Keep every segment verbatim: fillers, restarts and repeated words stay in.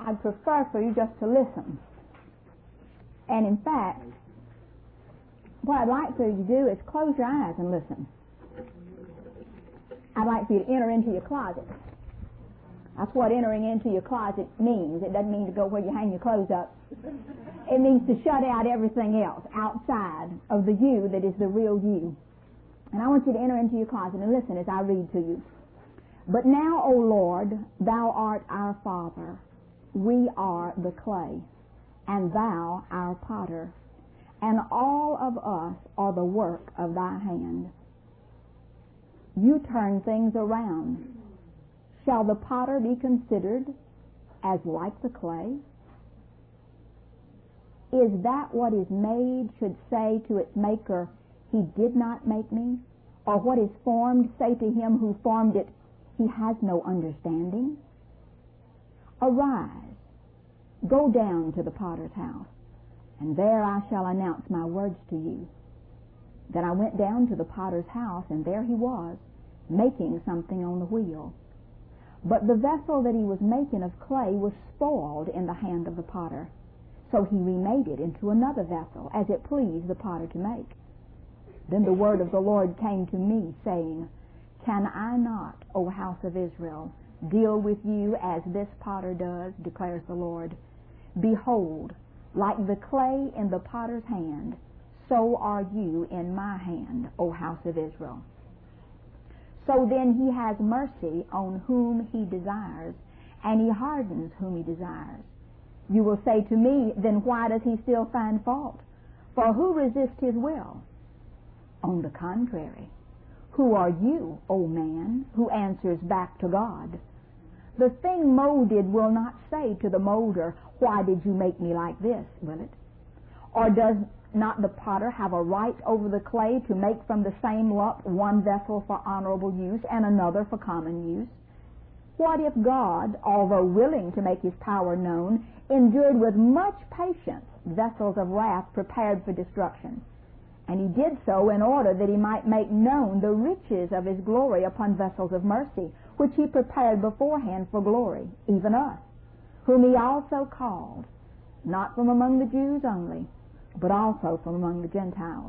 I'd prefer for you just to listen. And in fact, what I'd like for you to do is close your eyes and listen. I'd like for you to enter into your closet. That's what entering into your closet means. It doesn't mean to go where you hang your clothes up. It means to shut out everything else outside of the you that is the real you. And I want you to enter into your closet and listen as I read to you. But now, O Lord, thou art our Father. We are the clay, and thou our potter, and all of us are the work of thy hand. You turn things around. Shall the potter be considered as like the clay? Is that what is made should say to its maker, he did not make me? Or what is formed say to him who formed it, he has no understanding? Arise, go down to the potter's house, and there I shall announce my words to you. Then I went down to the potter's house, and there he was, making something on the wheel. But the vessel that he was making of clay was spoiled in the hand of the potter. So he remade it into another vessel, as it pleased the potter to make. Then the word of the Lord came to me, saying, Can I not, O house of Israel, deal with you as this potter does, declares the Lord? Behold, like the clay in the potter's hand, so are you in my hand, O house of Israel. So then he has mercy on whom he desires, and he hardens whom he desires. You will say to me, then why does he still find fault? For who resists his will? On the contrary, who are you, O man, who answers back to God? The thing molded will not say to the molder, why did you make me like this, will it? Or does not the potter have a right over the clay to make from the same lump one vessel for honorable use and another for common use? What if God, although willing to make his power known, endured with much patience vessels of wrath prepared for destruction? And he did so in order that he might make known the riches of his glory upon vessels of mercy, which he prepared beforehand for glory, even us, whom he also called, not from among the Jews only, but also from among the Gentiles.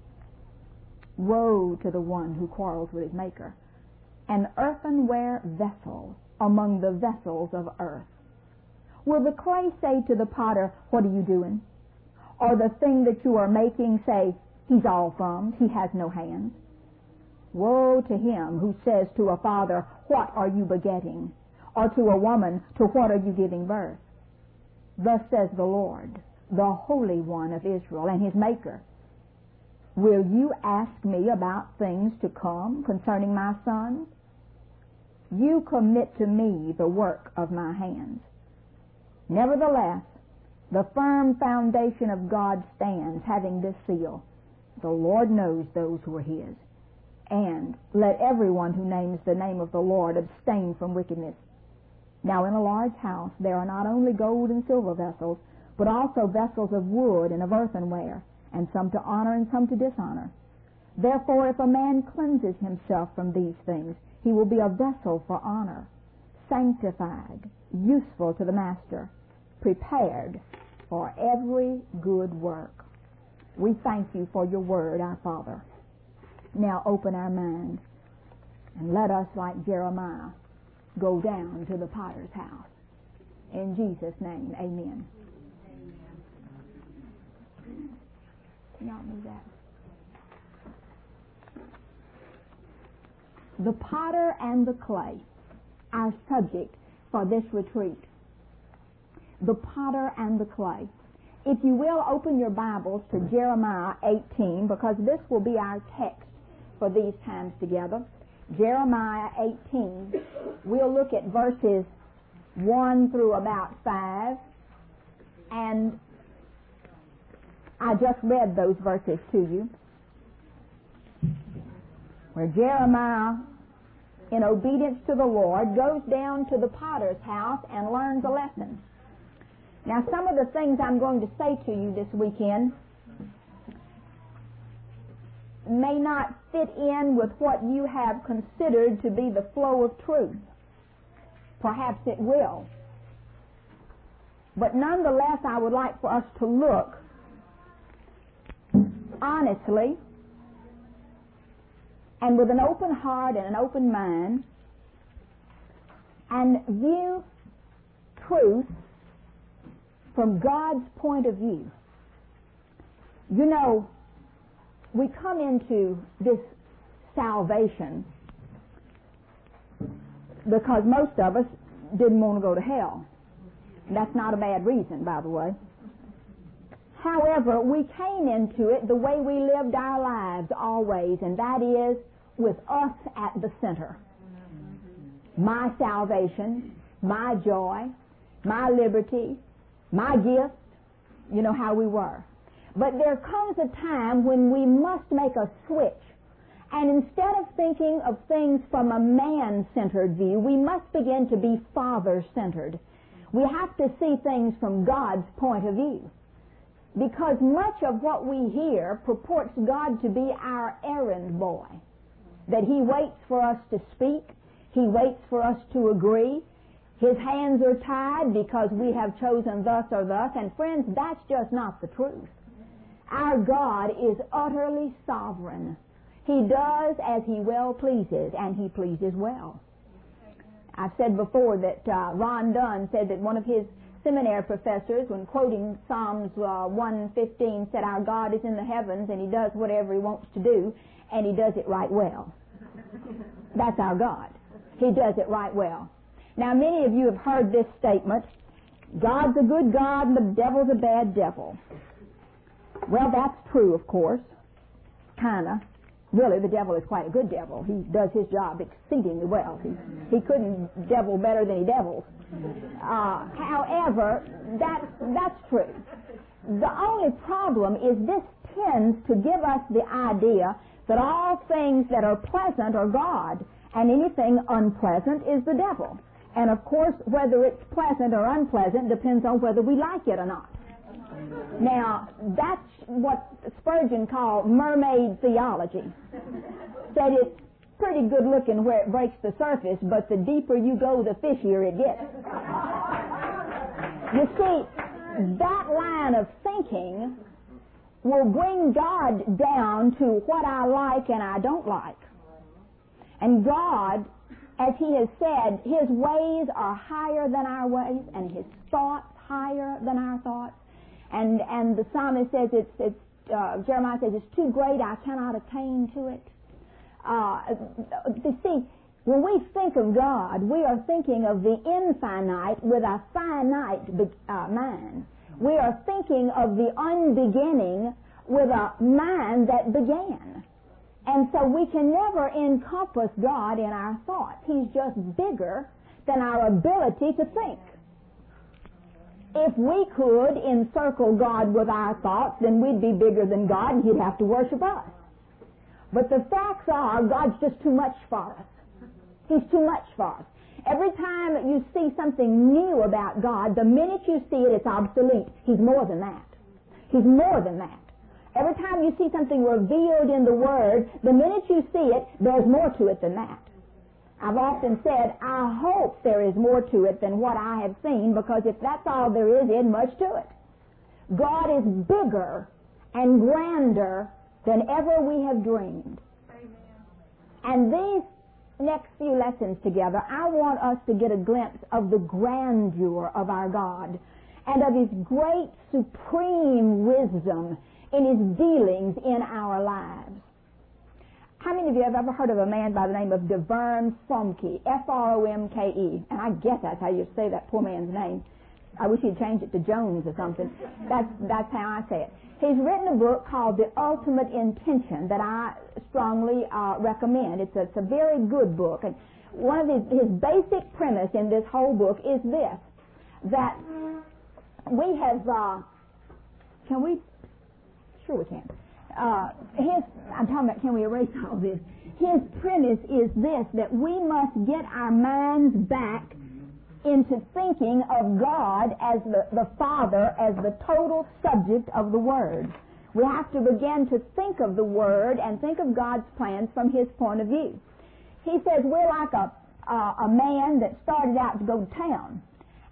Woe to the one who quarrels with his maker, an earthenware vessel among the vessels of earth. Will the clay say to the potter, what are you doing? Or the thing that you are making say, he's all thumbs, he has no hands? Woe to him who says to a father, what are you begetting? Or to a woman, to what are you giving birth? Thus says the Lord, the Holy One of Israel and his Maker. Will you ask me about things to come concerning my sons? You commit to me the work of my hands. Nevertheless, the firm foundation of God stands, having this seal, the Lord knows those who are his. And let everyone who names the name of the Lord abstain from wickedness. Now in a large house there are not only gold and silver vessels, but also vessels of wood and of earthenware, and some to honor and some to dishonor. Therefore, if a man cleanses himself from these things, he will be a vessel for honor, sanctified, useful to the master, prepared for every good work. We thank you for your word, our Father. Now open our minds, and let us, like Jeremiah, go down to the potter's house. In Jesus' name, amen. Can y'all move that? The potter and the clay, our subject for this retreat. The potter and the clay. If you will, open your Bibles to Jeremiah eighteen, because this will be our text for these times together. Jeremiah eighteen. We'll look at verses one through about five, and I just read those verses to you, where Jeremiah, in obedience to the Lord, goes down to the potter's house and learns a lesson. Now, some of the things I'm going to say to you this weekend may not fit in with what you have considered to be the flow of truth. Perhaps it will. But nonetheless, I would like for us to look honestly and with an open heart and an open mind and view truth from God's point of view. You know, we come into this salvation because most of us didn't want to go to hell. That's not a bad reason, by the way. However, we came into it the way we lived our lives always, and that is with us at the center. My salvation, my joy, my liberty, my gift, you know how we were. But there comes a time when we must make a switch. And instead of thinking of things from a man-centered view, we must begin to be Father-centered. We have to see things from God's point of view. Because much of what we hear purports God to be our errand boy. That He waits for us to speak. He waits for us to agree. His hands are tied because we have chosen thus or thus. And friends, that's just not the truth. Our God is utterly sovereign. He does as He well pleases, and He pleases well. I've said before that uh, Ron Dunn said that one of his seminary professors, when quoting Psalms uh, one fifteen, said, "Our God is in the heavens, and He does whatever He wants to do, and He does it right well." That's our God. He does it right well. Now, many of you have heard this statement, God's a good God and the devil's a bad devil. Well, that's true, of course, kind of. Really, the devil is quite a good devil. He does his job exceedingly well. He, he couldn't devil better than he devils. Uh, however, that, that's true. The only problem is this tends to give us the idea that all things that are pleasant are God, and anything unpleasant is the devil. And of course, whether it's pleasant or unpleasant depends on whether we like it or not. Now, that's what Spurgeon called mermaid theology. Said it's pretty good looking where it breaks the surface, but the deeper you go, the fishier it gets. You see, that line of thinking will bring God down to what I like and I don't like. And God, as He has said, His ways are higher than our ways, and His thoughts higher than our thoughts. And and the psalmist says it's it's uh, Jeremiah says it's too great, I cannot attain to it. Uh, you see, when we think of God, we are thinking of the infinite with a finite uh, mind. We are thinking of the unbeginning with a mind that began. And so we can never encompass God in our thoughts. He's just bigger than our ability to think. If we could encircle God with our thoughts, then we'd be bigger than God and He'd have to worship us. But the facts are, God's just too much for us. He's too much for us. Every time you see something new about God, the minute you see it, it's obsolete. He's more than that. He's more than that. Every time you see something revealed in the Word, the minute you see it, there's more to it than that. I've often said, I hope there is more to it than what I have seen, because if that's all there is, isn't much to it. God is bigger and grander than ever we have dreamed. Amen. And these next few lessons together, I want us to get a glimpse of the grandeur of our God and of His great supreme wisdom in His dealings in our lives. How many of you have ever heard of a man by the name of DeVern Fromke, F R O M K E? And I guess that's how you say that poor man's name. I wish he'd change it to Jones or something. That's, that's how I say it. He's written a book called The Ultimate Intention that I strongly uh, recommend. It's a, it's a very good book. And one of his, his basic premise in this whole book is this, that we have, uh, can we, sure we can. Uh, his, I'm talking about, can we erase all this? His premise is this, that we must get our minds back into thinking of God as the, the Father, as the total subject of the Word. We have to begin to think of the Word and think of God's plans from His point of view. He says we're like a, uh, a man that started out to go to town.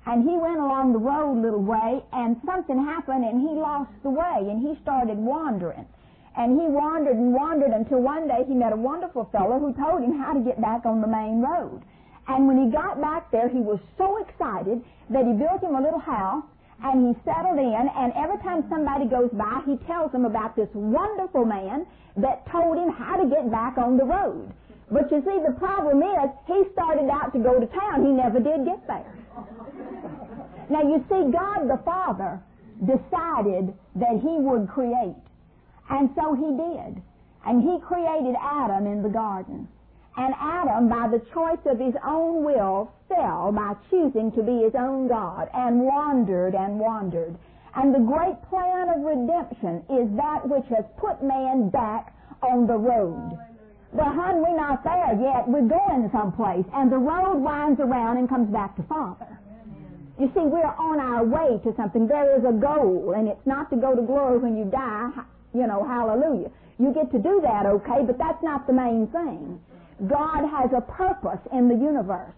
And he went along the road a little way, and something happened, and he lost the way, and he started wandering. And he wandered and wandered until one day he met a wonderful fellow who told him how to get back on the main road. And when he got back there, he was so excited that he built him a little house, and he settled in, and every time somebody goes by, he tells them about this wonderful man that told him how to get back on the road. But you see, the problem is, he started out to go to town. He never did get there. Now, you see, God the Father decided that he would create. And so he did. And he created Adam in the garden. And Adam, by the choice of his own will, fell by choosing to be his own God and wandered and wandered. And the great plan of redemption is that which has put man back on the road. Well, hon, we're not there yet. We're going someplace. And the road winds around and comes back to Father. You see, we're on our way to something. There is a goal, and it's not to go to glory when you die, you know, hallelujah. You get to do that, okay, but that's not the main thing. God has a purpose in the universe.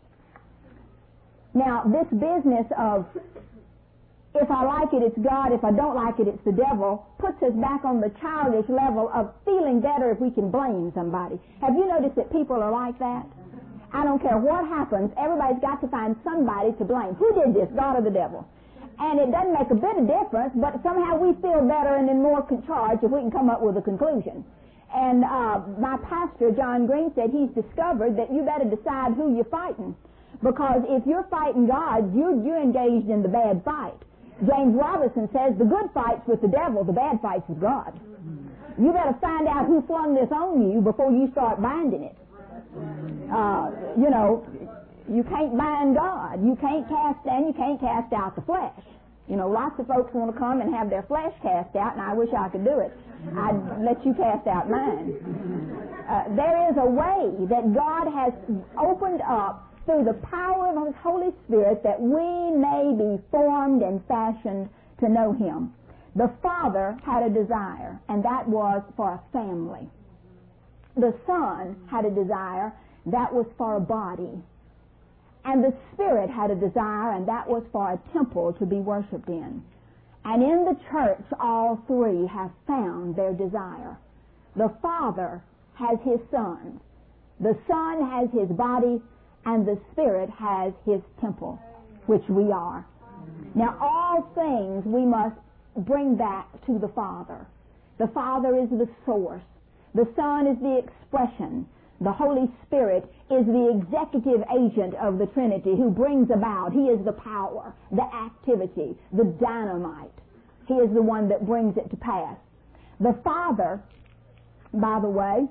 Now, this business of if I like it, it's God. If I don't like it, it's the devil, puts us back on the childish level of feeling better if we can blame somebody. Have you noticed that people are like that? I don't care what happens, everybody's got to find somebody to blame. Who did this, God or the devil? And it doesn't make a bit of difference, but somehow we feel better and in more charge if we can come up with a conclusion. And uh, my pastor, John Green, said he's discovered that you better decide who you're fighting. Because if you're fighting God, you're, you're engaged in the bad fight. James Robinson says the good fight's with the devil, the bad fight's with God. You better find out who flung this on you before you start binding it. Uh, you know, you can't bind God. You can't cast, and you can't cast out the flesh. You know, lots of folks want to come and have their flesh cast out, and I wish I could do it. I'd let you cast out mine. Uh, there is a way that God has opened up through the power of His Holy Spirit that we may be formed and fashioned to know Him. The Father had a desire, and that was for a family. The Son had a desire, that was for a body. And the Spirit had a desire, and that was for a temple to be worshipped in. And in the church, all three have found their desire. The Father has His Son. The Son has His body, and the Spirit has His temple, which we are. Now, all things we must bring back to the Father. The Father is the source. The Son is the expression. The Holy Spirit is the executive agent of the Trinity who brings about. He is the power, the activity, the dynamite. He is the one that brings it to pass. The Father, by the way,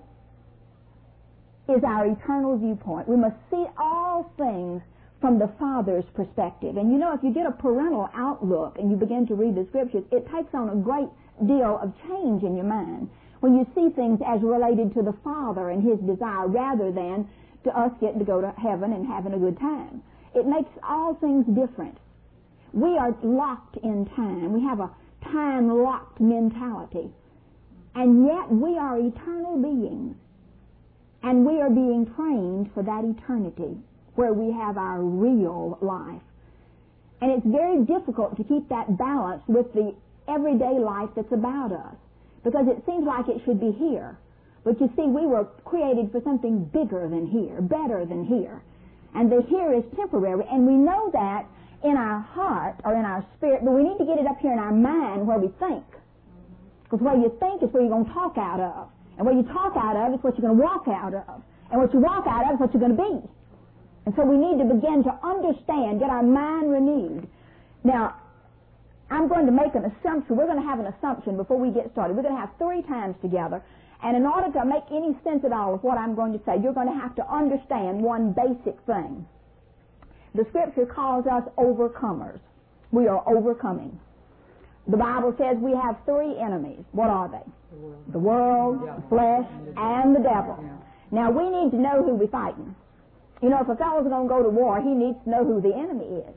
is our eternal viewpoint. We must see all things from the Father's perspective. And you know, if you get a parental outlook and you begin to read the Scriptures, it takes on a great deal of change in your mind when you see things as related to the Father and His desire rather than to us getting to go to heaven and having a good time. It makes all things different. We are locked in time. We have a time-locked mentality. And yet we are eternal beings. And we are being trained for that eternity where we have our real life. And it's very difficult to keep that balance with the everyday life that's about us, because it seems like it should be here. But you see, we were created for something bigger than here, better than here. And the here is temporary, and we know that in our heart or in our spirit, but we need to get it up here in our mind where we think. Because where you think is where you're going to talk out of. And what you talk out of is what you're going to walk out of. And what you walk out of is what you're going to be. And so we need to begin to understand, get our mind renewed. Now, I'm going to make an assumption. We're going to have an assumption before we get started. We're going to have three times together. And in order to make any sense at all of what I'm going to say, you're going to have to understand one basic thing. The Scripture calls us overcomers. We are overcoming. The Bible says we have three enemies. What are they? The world, the flesh, and the devil. Now, we need to know who we're fighting. You know, if a fellow's going to go to war, he needs to know who the enemy is.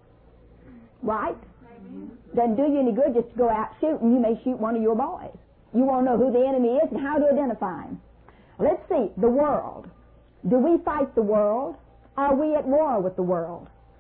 Right? Doesn't do you any good just to go out shooting. You may shoot one of your boys. You want to know who the enemy is and how to identify him. Let's see, the world. Do we fight the world? Are we at war with the world?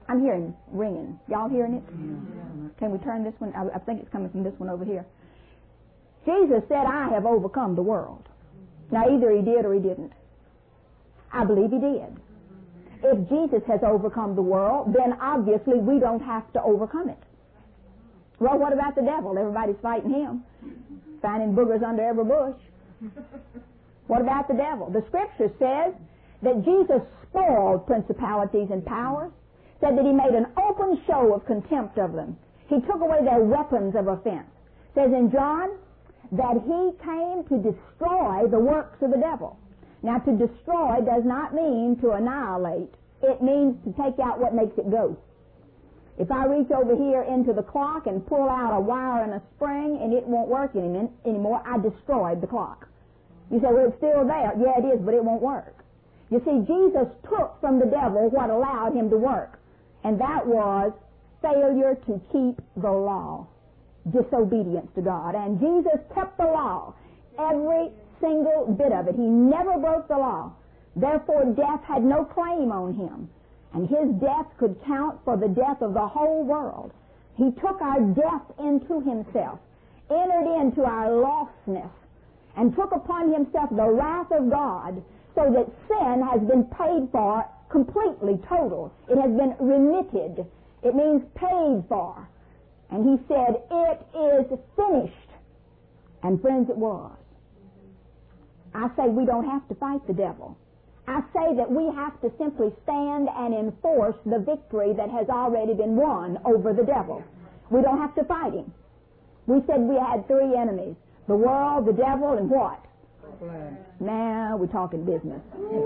I'm hearing ringing. Y'all hearing it? Can we turn this one? I, I think it's coming from this one over here. Jesus said, I have overcome the world. Now, either he did or he didn't. I believe he did. If Jesus has overcome the world, then obviously we don't have to overcome it. Well, what about the devil? Everybody's fighting him, finding boogers under every bush. What about the devil? The Scripture says that Jesus spoiled principalities and powers, said that he made an open show of contempt of them. He took away their weapons of offense. Says in John that he came to destroy the works of the devil. Now, to destroy does not mean to annihilate. It means to take out what makes it go. If I reach over here into the clock and pull out a wire and a spring and it won't work any, anymore, I destroyed the clock. You say, well, it's still there. Yeah, it is, but it won't work. You see, Jesus took from the devil what allowed him to work, and that was failure to keep the law, disobedience to God. And Jesus kept the law, every single bit of it. He never broke the law. Therefore, death had no claim on him, and his death could count for the death of the whole world. He took our death into himself, entered into our lostness, and took upon himself the wrath of God, so that sin has been paid for completely, total. It has been remitted. It means paid for. And he said, it is finished. And friends, it was. I say we don't have to fight the devil. I say that we have to simply stand and enforce the victory that has already been won over the devil. We don't have to fight him. We said we had three enemies: the world, the devil, and what? Flesh. Now we're talking business.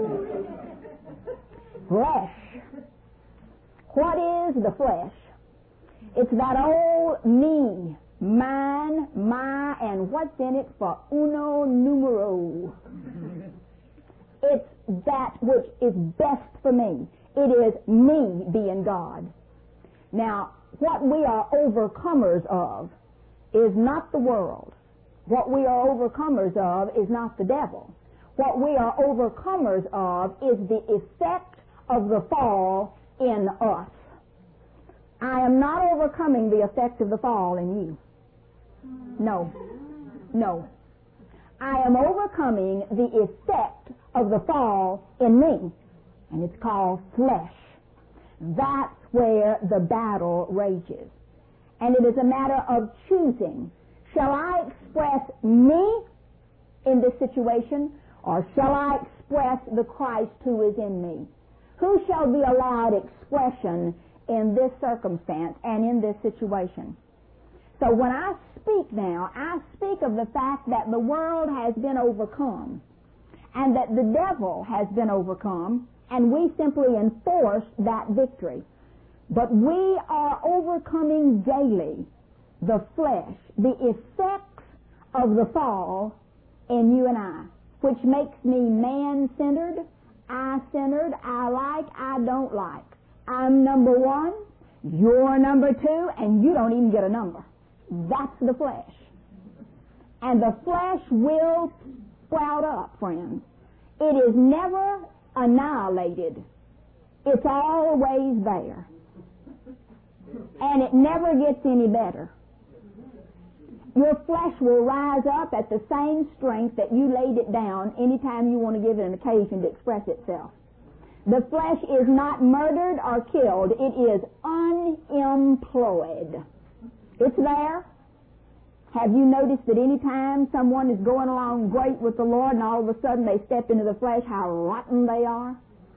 Flesh. What is the flesh? It's that old me, mine, my, and what's in it for uno numero. It's that which is best for me. It is me being God. Now, what we are overcomers of is not the world. What we are overcomers of is not the devil. What we are overcomers of is the effect of the fall in us. I am not overcoming the effect of the fall in you. No. No. I am overcoming the effect of the fall in me, and it's called flesh. That's where the battle rages. And it is a matter of choosing. Shall I express me in this situation, or shall I express the Christ who is in me? Who shall be allowed expression in this circumstance and in this situation? So when I speak now, I speak of the fact that the world has been overcome and that the devil has been overcome, and we simply enforce that victory. But we are overcoming daily the flesh, the effects of the fall in you and I, which makes me man-centered, I-centered, I like, I don't like. I'm number one, you're number two, and you don't even get a number. That's the flesh. And the flesh will sprout up, friends. It is never annihilated. It's always there. And it never gets any better. Your flesh will rise up at the same strength that you laid it down anytime you want to give it an occasion to express itself. The flesh is not murdered or killed. It is unemployed. It's there. Have you noticed that any time someone is going along great with the Lord and all of a sudden they step into the flesh, how rotten they are?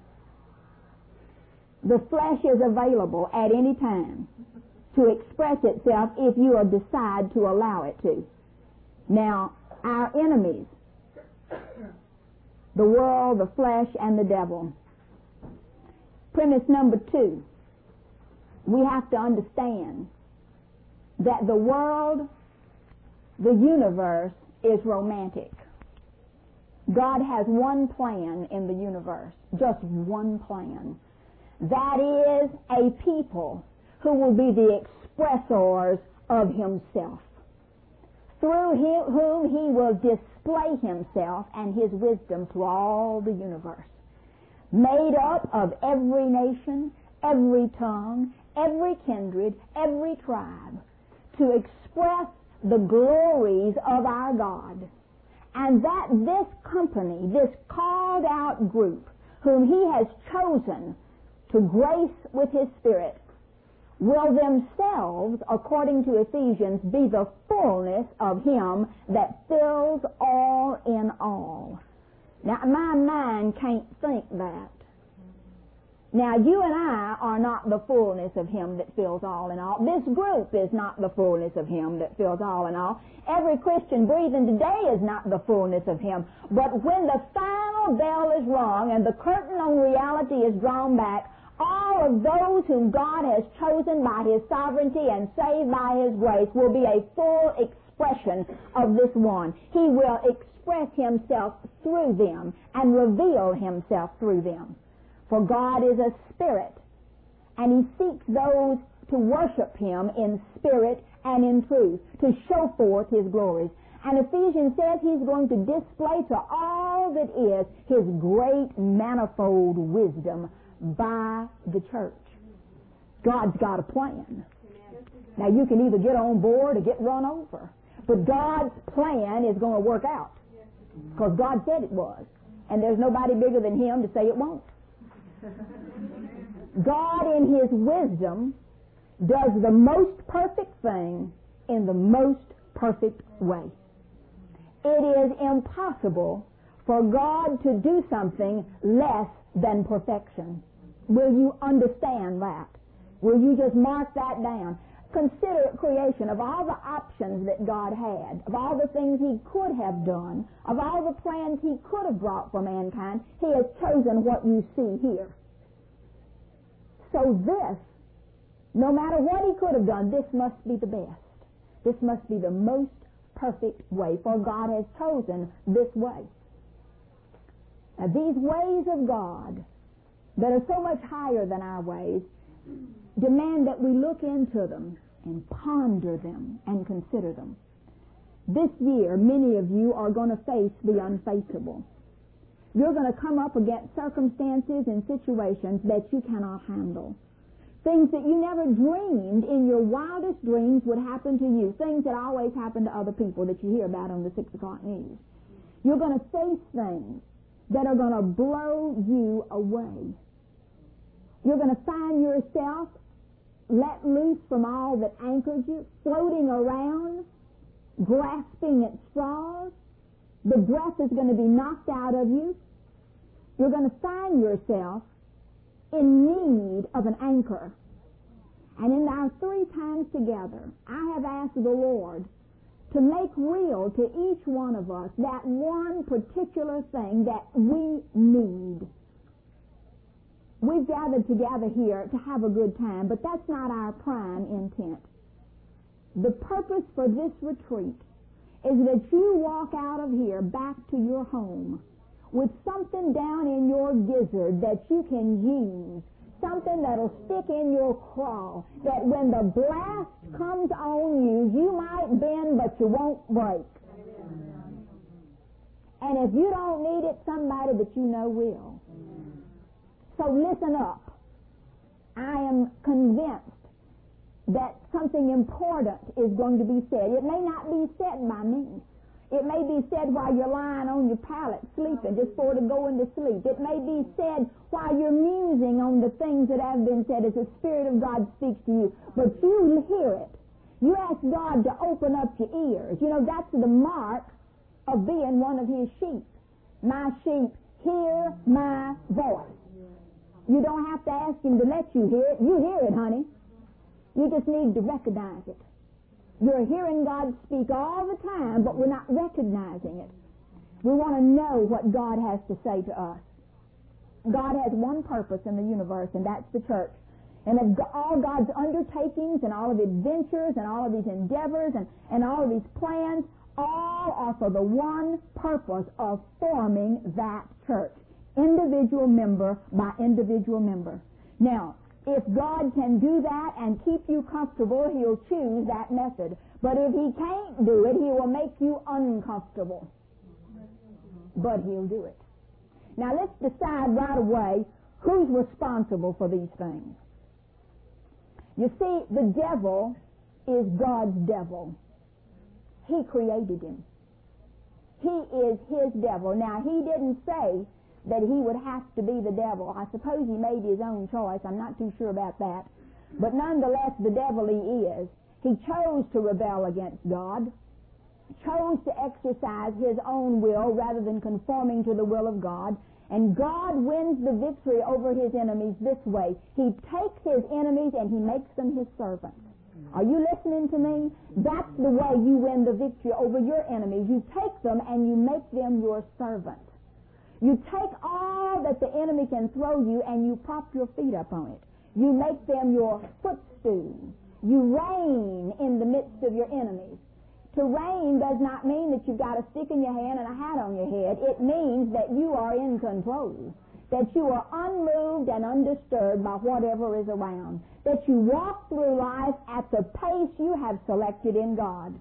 The flesh is available at any time to express itself if you decide to allow it to. Now, our enemies, the world, the flesh, and the devil. Premise number two, we have to understand that the world, the universe, is romantic. God has one plan in the universe, just one plan. That is a people who will be the expressors of himself, through him, whom he will display himself and his wisdom to all the universe, made up of every nation, every tongue, every kindred, every tribe, to express the glories of our God. And that this company, this called out group, whom he has chosen to grace with his Spirit, will themselves, according to Ephesians, be the fullness of him that fills all in all. Now, my mind can't think that. Now, you and I are not the fullness of him that fills all in all. This group is not the fullness of him that fills all in all. Every Christian breathing today is not the fullness of him. But when the final bell is rung and the curtain on reality is drawn back, all of those whom God has chosen by his sovereignty and saved by his grace will be a full expression of this one. He will express himself through them and reveal himself through them. For God is a spirit, and he seeks those to worship him in spirit and in truth, to show forth his glories. And Ephesians says he's going to display to all that is his great manifold wisdom by the church. God's got a plan. Now, you can either get on board or get run over, but God's plan is going to work out, because God said it was, and there's nobody bigger than him to say it won't. God, in his wisdom, does the most perfect thing in the most perfect way. It is impossible for God to do something less than perfection. Will you understand that? Will you just mark that down? Consider creation. Of all the options that God had, of all the things he could have done, of all the plans he could have brought for mankind, he has chosen what you see here. So this, no matter what he could have done, this must be the best. This must be the most perfect way, for God has chosen this way. Now, these ways of God that are so much higher than our ways demand that we look into them and ponder them and consider them. This year, many of you are going to face the unfaceable. You're going to come up against circumstances and situations that you cannot handle. Things that you never dreamed in your wildest dreams would happen to you. Things that always happen to other people that you hear about on the six o'clock news. You're going to face things that are going to blow you away. You're going to find yourself let loose from all that anchored you, floating around, grasping at straws. The breath is going to be knocked out of you. You're going to find yourself in need of an anchor. And in our three times together, I have asked the Lord to make real to each one of us that one particular thing that we need. We've gathered together here to have a good time, but that's not our prime intent. The purpose for this retreat is that you walk out of here back to your home with something down in your gizzard that you can use, something that'll stick in your craw, that when the blast comes on you, you might bend, but you won't break. And if you don't need it, somebody that you know will. So listen up. I am convinced that something important is going to be said. It may not be said by me. It may be said while you're lying on your pallet sleeping, just for to go into sleep. It may be said while you're musing on the things that have been said as the Spirit of God speaks to you. But you hear it. You ask God to open up your ears. You know, that's the mark of being one of his sheep. My sheep hear my voice. You don't have to ask him to let you hear it. You hear it, honey. You just need to recognize it. You're hearing God speak all the time, but we're not recognizing it. We want to know what God has to say to us. God has one purpose in the universe, and that's the church. And of all God's undertakings and all of his ventures and all of his endeavors and, and all of his plans, all are for the one purpose of forming that church. Individual member by individual member. Now, if God can do that and keep you comfortable, he'll choose that method. But if he can't do it, he will make you uncomfortable. But he'll do it. Now, let's decide right away who's responsible for these things. You see, the devil is God's devil. He created him. He is his devil. Now, he didn't say that he would have to be the devil. I suppose he made his own choice. I'm not too sure about that. But nonetheless, the devil he is. He chose to rebel against God, chose to exercise his own will rather than conforming to the will of God. And God wins the victory over his enemies this way. He takes his enemies and he makes them his servants. Are you listening to me? That's the way you win the victory over your enemies. You take them and you make them your servants. You take all that the enemy can throw you and you prop your feet up on it. You make them your footstool. You reign in the midst of your enemies. To reign does not mean that you've got a stick in your hand and a hat on your head. It means that you are in control, that you are unmoved and undisturbed by whatever is around, that you walk through life at the pace you have selected in God.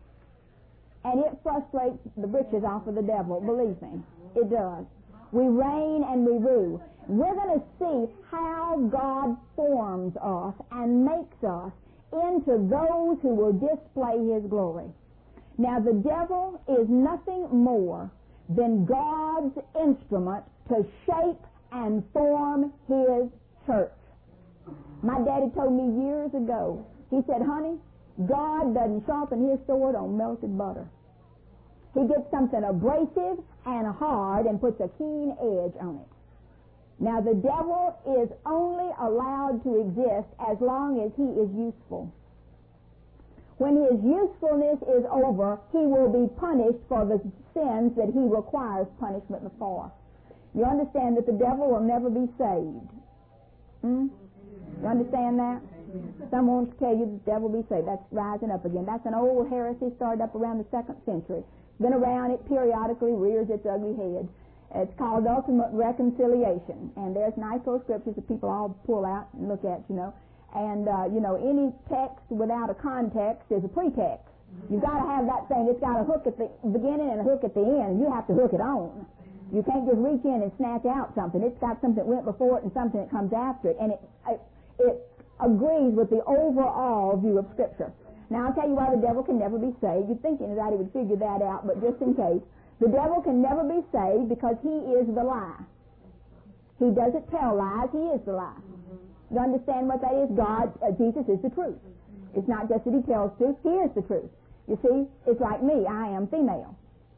And it frustrates the britches off of the devil, believe me. It does. We reign and we rule. We're going to see how God forms us and makes us into those who will display his glory. Now, the devil is nothing more than God's instrument to shape and form his church. My daddy told me years ago, he said, honey, God doesn't sharpen his sword on melted butter. He gets something abrasive and hard and puts a keen edge on it. Now, the devil is only allowed to exist as long as he is useful. When his usefulness is over, he will be punished for the sins that he requires punishment for. You understand that the devil will never be saved? Hmm? You understand that? Some won't tell you the devil will be saved. That's rising up again. That's an old heresy started up around the second century. It's been around, it periodically rears its ugly head. It's called Ultimate Reconciliation. And there's nice little scriptures that people all pull out and look at, you know. And, uh, you know, any text without a context is a pretext. You've got to have that thing. It's got a hook at the beginning and a hook at the end, and you have to hook it on. You can't just reach in and snatch out something. It's got something that went before it and something that comes after it. And it, it, it agrees with the overall view of Scripture. Now, I'll tell you why the devil can never be saved. You'd think anybody would figure that out, but just in case. The devil can never be saved because he is the lie. He doesn't tell lies, he is the lie. You understand what that is? God, uh, Jesus is the truth. It's not just that he tells truth, he is the truth. You see, it's like me, I am female.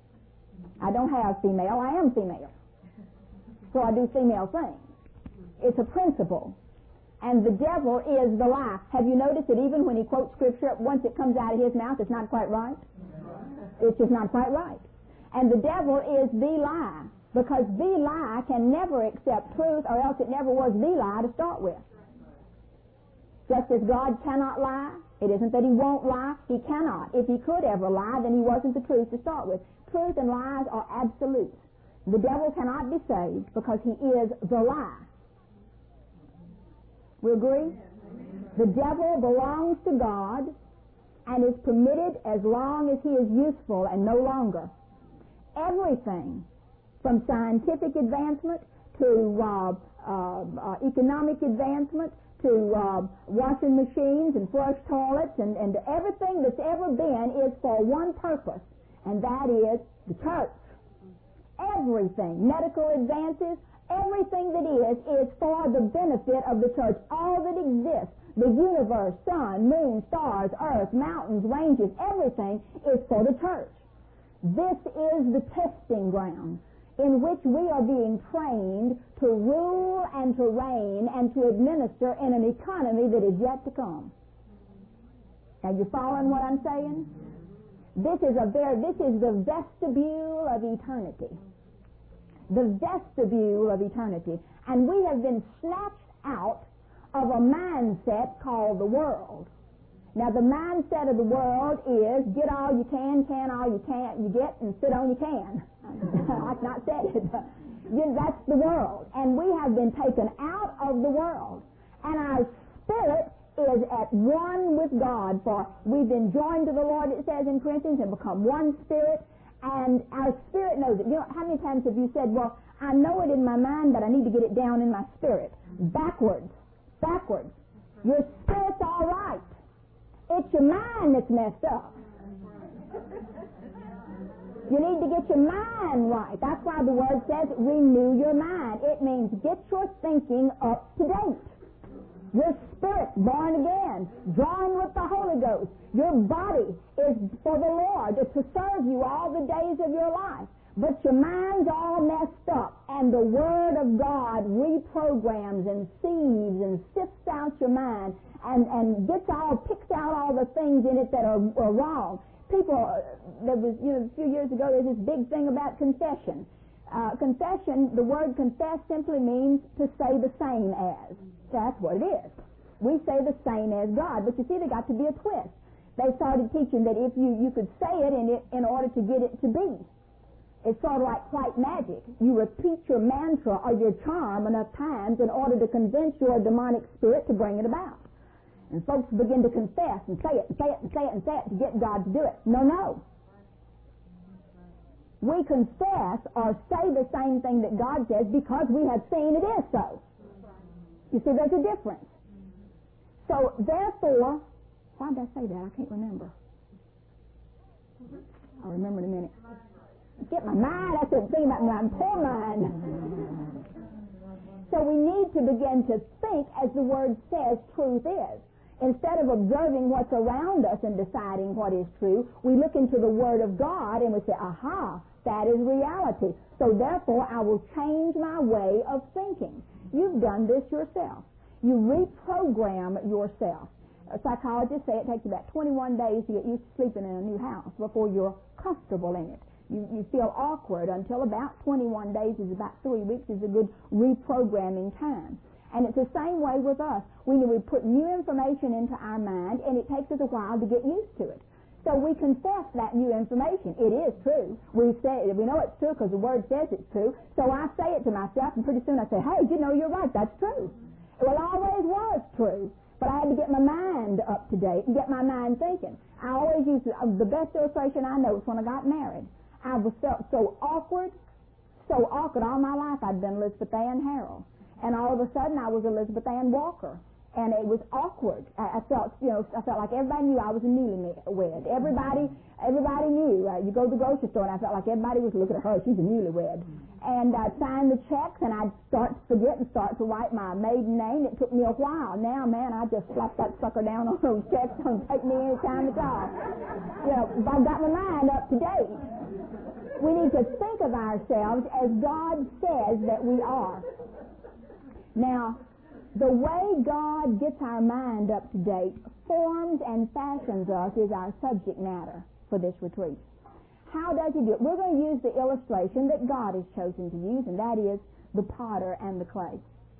I don't have female, I am female. So I do female things. It's a principle. And the devil is the lie. Have you noticed that even when he quotes Scripture, once it comes out of his mouth, it's not quite right? It's just not quite right. And the devil is the lie, because the lie can never accept truth, or else it never was the lie to start with. Just as God cannot lie, it isn't that he won't lie, he cannot. If he could ever lie, then he wasn't the truth to start with. Truth and lies are absolute. The devil cannot be saved because he is the lie. We agree? The devil belongs to God and is permitted as long as he is useful and no longer. Everything from scientific advancement to uh, uh, uh, economic advancement to uh, washing machines and flush toilets and, and everything that's ever been is for one purpose, and that is the church. Everything, medical advances, everything that is, is for the benefit of the church. All that exists, the universe, sun, moon, stars, earth, mountains, ranges, everything is for the church. This is the testing ground in which we are being trained to rule and to reign and to administer in an economy that is yet to come. Are you following what I'm saying? This is a very, this is the vestibule of eternity. The vestibule of eternity. And we have been snatched out of a mindset called the world. Now, the mindset of the world is get all you can, can all you can't, you get, and sit on you can. I've not said it. That's the world. And we have been taken out of the world. And our spirit is at one with God, for we've been joined to the Lord, it says in Corinthians, and become one spirit, and our spirit knows it. You know, how many times have you said, well, I know it in my mind, but I need to get it down in my spirit? Backwards. Backwards. Your spirit's all right. It's your mind that's messed up. You need to get your mind right. That's why the Word says renew your mind. It means get your thinking up to date. Your spirit born again, drawn with the Holy Ghost. Your body is for the Lord. It's to serve you all the days of your life. But your mind's all messed up, and the Word of God reprograms and sieves and sifts out your mind and, and gets all, picks out all the things in it that are, are wrong. People, there was, you know, a few years ago, there's this big thing about confession. Uh, confession, the word confess simply means to say the same as. That's what it is. We say the same as God, but you see, there got to be a twist. They started teaching that if you, you could say it in, it in order to get it to be. It's sort of like white magic. You repeat your mantra or your charm enough times in order to convince your demonic spirit to bring it about. And folks begin to confess and say it and say it and say it and say it to get God to do it. No, no. We confess or say the same thing that God says because we have seen it is so. You see, there's a difference. So, therefore, why did I say that? I can't remember. I'll remember in a minute. Get my mind. I said, think about my poor mind. So we need to begin to think as the Word says truth is. Instead of observing what's around us and deciding what is true, we look into the Word of God and we say, aha, that is reality. So therefore, I will change my way of thinking. You've done this yourself. You reprogram yourself. Psychologists say it takes about twenty-one days to get used to sleeping in a new house before you're comfortable in it. You, you feel awkward until about twenty-one days is about three weeks is a good reprogramming time. And it's the same way with us. We we put new information into our mind, and it takes us a while to get used to it. So we confess that new information. It is true. We say we know it's true because the Word says it's true. So I say it to myself, and pretty soon I say, hey, you know, you're right. That's true. Well, it always was true. But I had to get my mind up to date and get my mind thinking. I always use the, uh, the best illustration I know is when I got married. I was felt so awkward, so awkward. All my life I'd been Elizabeth Ann Harrell. And all of a sudden I was Elizabeth Ann Walker. And it was awkward. I, I felt, you know, I felt like everybody knew I was a newlywed. Everybody, everybody knew. Uh, you go to the grocery store, and I felt like everybody was looking at her. She's a newlywed. And I'd sign the checks, and I'd start to forget and start to write my maiden name. It took me a while. Now, man, I just slap that sucker down on those checks. It don't take me any time at all. You know, I've got my mind up to date. We need to think of ourselves as God says that we are. Now, the way God gets our mind up to date, forms and fashions us, is our subject matter for this retreat. How does he do it? We're going to use the illustration that God has chosen to use, and that is the potter and the clay.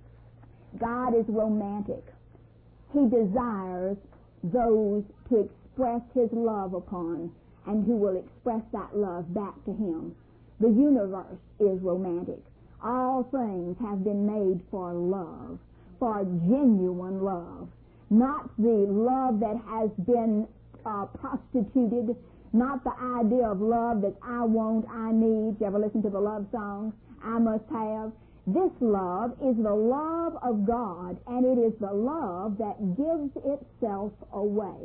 God is romantic. He desires those to express his love upon and who will express that love back to him. The universe is romantic. All things have been made for love, for genuine love, not the love that has been uh, prostituted, not the idea of love that I want, I need. You ever listen to the love songs? I must have. This love is the love of God, and it is the love that gives itself away.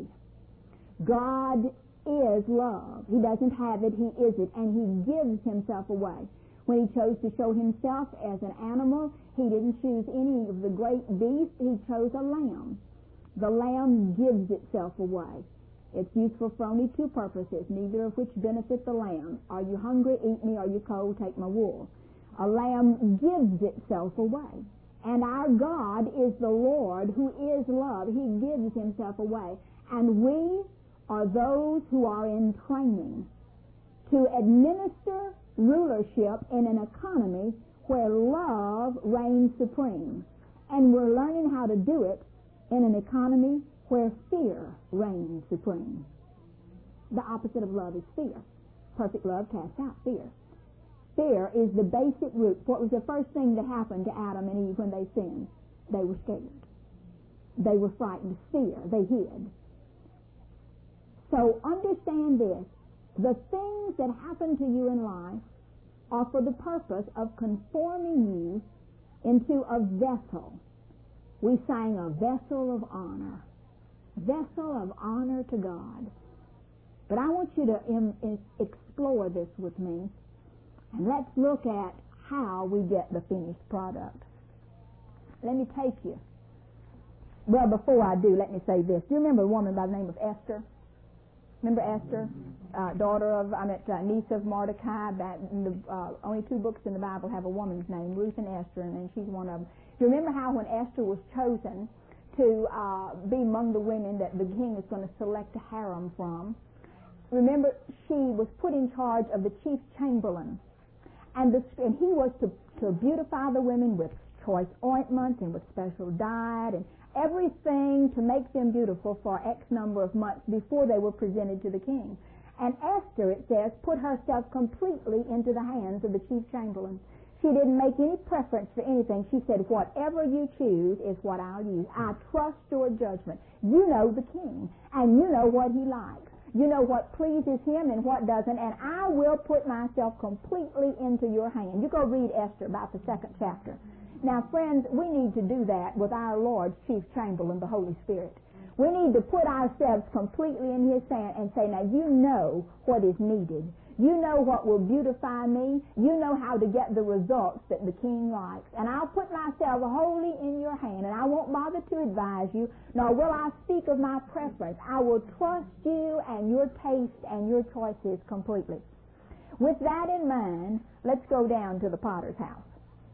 God is love. He doesn't have it, he is it, and he gives himself away. When he chose to show himself as an animal, he didn't choose any of the great beasts. He chose a lamb. The lamb gives itself away. It's useful for only two purposes, neither of which benefit the lamb. Are you hungry? Eat me. Are you cold? Take my wool. A lamb gives itself away. And our God is the Lord who is love. He gives himself away. And we are those who are in training to administer rulership in an economy where love reigns supreme. And we're learning how to do it in an economy where fear reigns supreme. The opposite of love is fear. Perfect love casts out fear. Fear is the basic root. What was the first thing that happened to Adam and Eve when they sinned? They were scared. They were frightened. Fear. They hid. So understand this. The things that happen to you in life are for the purpose of conforming you into a vessel we sang a vessel of honor. Vessel of honor to God. But I want you to in, in, explore this with me. And let's look at how we get the finished product. Let me take you. Well, before I do, let me say this. Do you remember a woman by the name of Esther? Remember Esther? Uh, daughter of, I mean, uh, niece of Mordecai. That, the, uh, only two books in the Bible have a woman's name, Ruth and Esther, and, and she's one of them. Do you remember how when Esther was chosen to uh, be among the women that the king is going to select a harem from, remember she was put in charge of the chief chamberlain, and, the, and he was to, to beautify the women with choice ointments and with special diet and everything to make them beautiful for X number of months before they were presented to the king. And Esther, it says, put herself completely into the hands of the chief chamberlain. She didn't make any preference for anything. She said, whatever you choose is what I'll use. I trust your judgment. You know the king, and you know what he likes. You know what pleases him and what doesn't, and I will put myself completely into your hand. You go read Esther, about the second chapter. Now, friends, we need to do that with our Lord's chief chamberlain, the Holy Spirit. We need to put ourselves completely in his hand and say, now you know what is needed. You know what will beautify me. You know how to get the results that the king likes. And I'll put myself wholly in your hand, and I won't bother to advise you, nor will I speak of my preference. I will trust you and your taste and your choices completely. With that in mind, let's go down to the potter's house.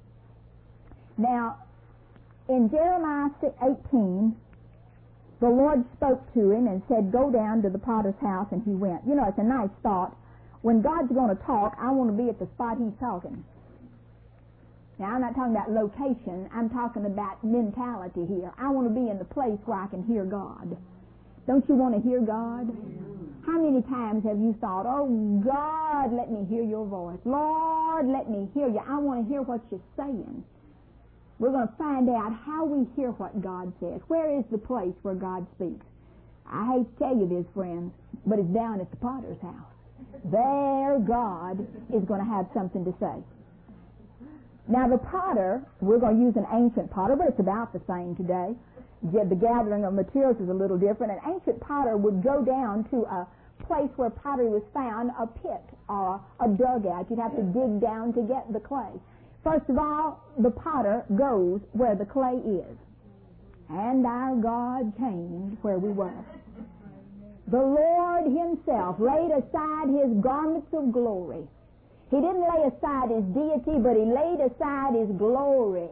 Now, in Jeremiah eighteen, the Lord spoke to him and said, go down to the potter's house, and he went. You know, it's a nice thought. When God's going to talk, I want to be at the spot he's talking. Now, I'm not talking about location. I'm talking about mentality here. I want to be in the place where I can hear God. Don't you want to hear God? How many times have you thought, oh, God, let me hear your voice. Lord, let me hear you. I want to hear what you're saying. We're going to find out how we hear what God says. Where is the place where God speaks? I hate to tell you this, friends, but it's down at the potter's house. There God is going to have something to say. Now the potter, we're going to use an ancient potter, but it's about the same today. The gathering of materials is a little different. An ancient potter would go down to a place where pottery was found, a pit or a dugout. You'd have to dig down to get the clay. First of all, the potter goes where the clay is. And our God came where we were. The Lord himself laid aside his garments of glory. He didn't lay aside his deity, but he laid aside his glory.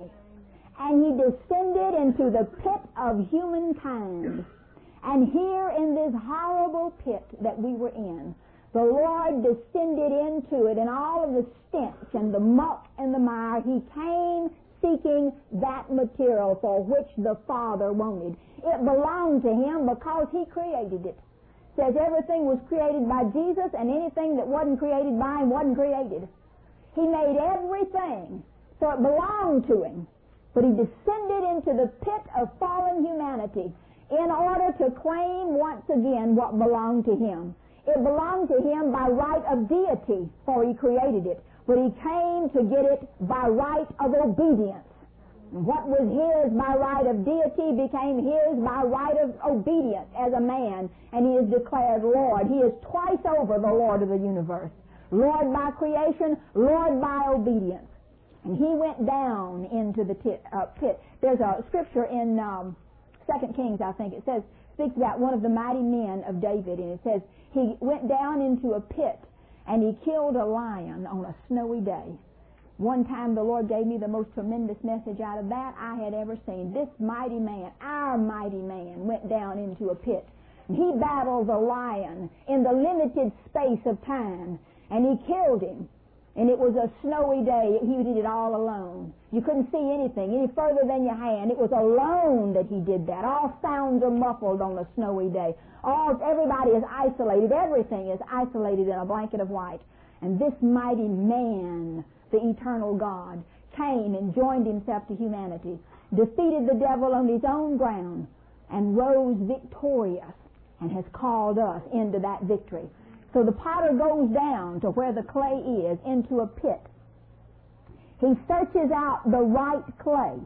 And he descended into the pit of humankind. And here in this horrible pit that we were in, the Lord descended into it, and all of the stench and the muck and the mire, he came seeking that material for which the Father wanted. It belonged to him because he created it. It says everything was created by Jesus, and anything that wasn't created by him wasn't created. He made everything, so it belonged to him. But he descended into the pit of fallen humanity in order to claim once again what belonged to him. It belonged to him by right of deity, for he created it. But he came to get it by right of obedience. And what was his by right of deity became his by right of obedience as a man. And he is declared Lord. He is twice over the Lord of the universe. Lord by creation, Lord by obedience. And he went down into the tit, uh, pit. There's a scripture in um, Second Kings, I think. It says, speaks about one of the mighty men of David, and it says he went down into a pit and he killed a lion on a snowy day. One time the Lord gave me the most tremendous message out of that I had ever seen. This mighty man, our mighty man, went down into a pit. And he battled the lion in the limited space of time, and he killed him. And it was a snowy day. He did it all alone. You couldn't see anything any further than your hand. It was alone that he did that. All sounds are muffled on a snowy day. All everybody is isolated. Everything is isolated in a blanket of white. And this mighty man, the eternal God, came and joined himself to humanity, defeated the devil on his own ground, and rose victorious, and has called us into that victory. So the potter goes down to where the clay is, into a pit. He searches out the right clay.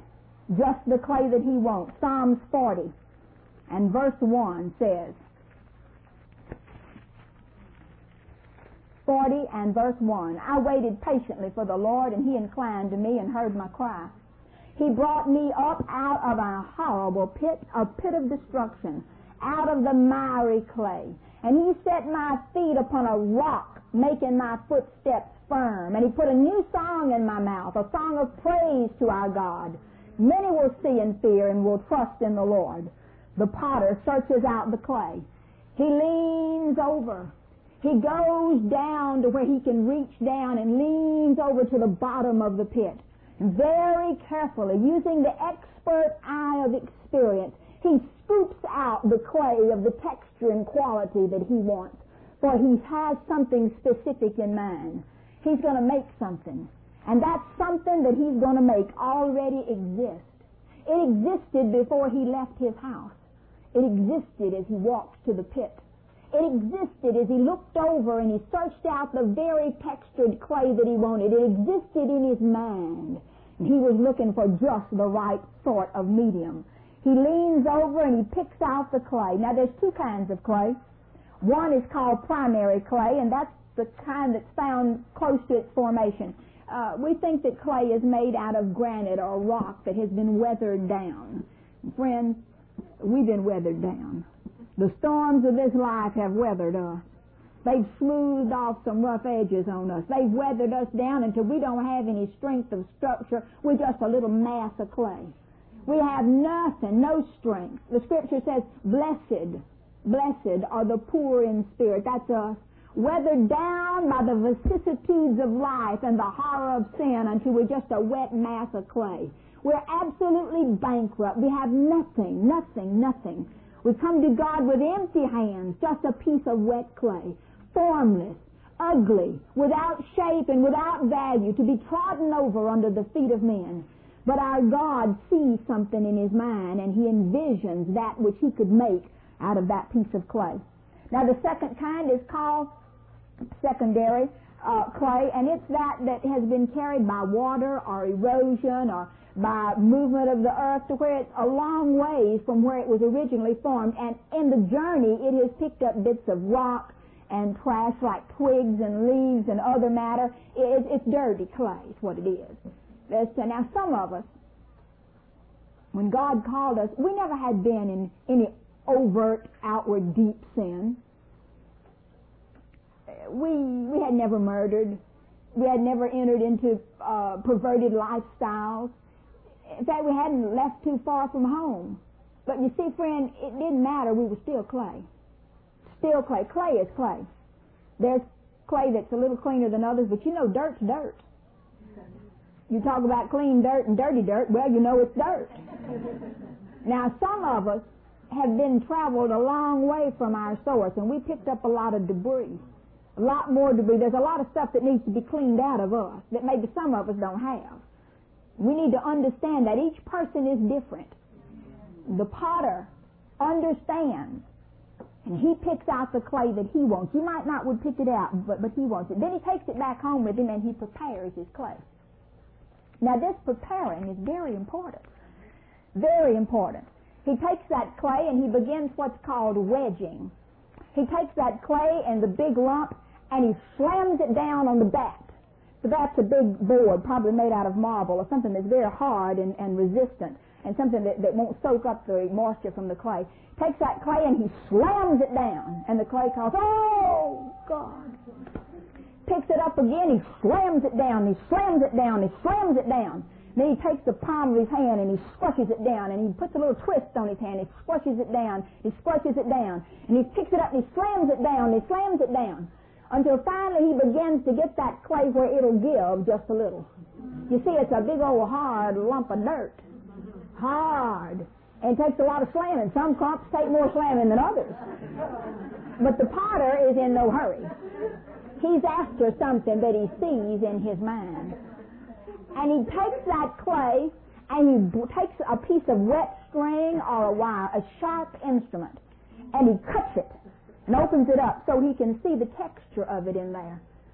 just the clay that he wants. Psalms forty and verse one says, forty and verse one, I waited patiently for the Lord, and he inclined to me and heard my cry. He brought me up out of a horrible pit, a pit of destruction, out of the miry clay. And he set my feet upon a rock, making my footsteps firm. And he put a new song in my mouth, a song of praise to our God. Many will see and fear and will trust in the Lord. The potter searches out the clay. He leans over. He goes down to where he can reach down and leans over to the bottom of the pit. And very carefully, using the expert eye of experience, he scoops out the clay of the texture and quality that he wants. For he has something specific in mind. He's going to make something. And that something that he's going to make already exists. It existed before he left his house. It existed as he walked to the pit. It existed as he looked over and he searched out the very textured clay that he wanted. It existed in his mind. And he was looking for just the right sort of medium. He leans over and he picks out the clay. Now, there's two kinds of clay. One is called primary clay, and that's the kind that's found close to its formation. Uh, we think that clay is made out of granite or rock that has been weathered down. Friends, we've been weathered down. The storms of this life have weathered us. They've smoothed off some rough edges on us. They've weathered us down until we don't have any strength of structure. We're just a little mass of clay. We have nothing, no strength. The Scripture says, blessed, blessed are the poor in spirit. That's us. Weathered down by the vicissitudes of life and the horror of sin until we're just a wet mass of clay. We're absolutely bankrupt. We have nothing, nothing, nothing. We come to God with empty hands, just a piece of wet clay, formless, ugly, without shape and without value, to be trodden over under the feet of men. But our God sees something in his mind, and he envisions that which he could make out of that piece of clay. Now, the second kind is called secondary uh, clay, and it's that that has been carried by water or erosion or by movement of the earth to where it's a long ways from where it was originally formed. And in the journey, it has picked up bits of rock and trash like twigs and leaves and other matter. It, it's dirty clay is what it is. There's, now, some of us, when God called us, we never had been in any overt, outward, deep sin. We we had never murdered. We had never entered into uh, perverted lifestyles. In fact, we hadn't left too far from home. But you see, friend, it didn't matter. We were still clay. Still clay. Clay is clay. There's clay that's a little cleaner than others, but you know dirt's dirt. You talk about clean dirt and dirty dirt, well, you know it's dirt. Now, some of us have been traveled a long way from our source, and we picked up a lot of debris. A lot more debris. There's a lot of stuff that needs to be cleaned out of us that maybe some of us don't have. We need to understand that each person is different. The potter understands, and he picks out the clay that he wants. You might not would pick it out, but, but he wants it. Then he takes it back home with him, and he prepares his clay. Now, this preparing is very important. Very important. He takes that clay, and he begins what's called wedging. He takes that clay and the big lump, and he slams it down on the bat. The bat's a big board, probably made out of marble or something that's very hard and, and resistant, and something that, that won't soak up the moisture from the clay. Takes that clay and he slams it down, and the clay calls, oh, God. Picks it up again, he slams it down, he slams it down, he slams it down. Then he takes the palm of his hand and he squashes it down, and he puts a little twist on his hand, he squashes it down, he squashes it down, and he picks it up and he slams it down, he slams it down, until finally he begins to get that clay where it'll give just a little. You see, it's a big old hard lump of dirt. Hard. And it takes a lot of slamming. Some clumps take more slamming than others. But the potter is in no hurry. He's after something that he sees in his mind. And he takes that clay and he b- takes a piece of wet string or a wire, a sharp instrument, and he cuts it and opens it up so he can see the texture of it in there.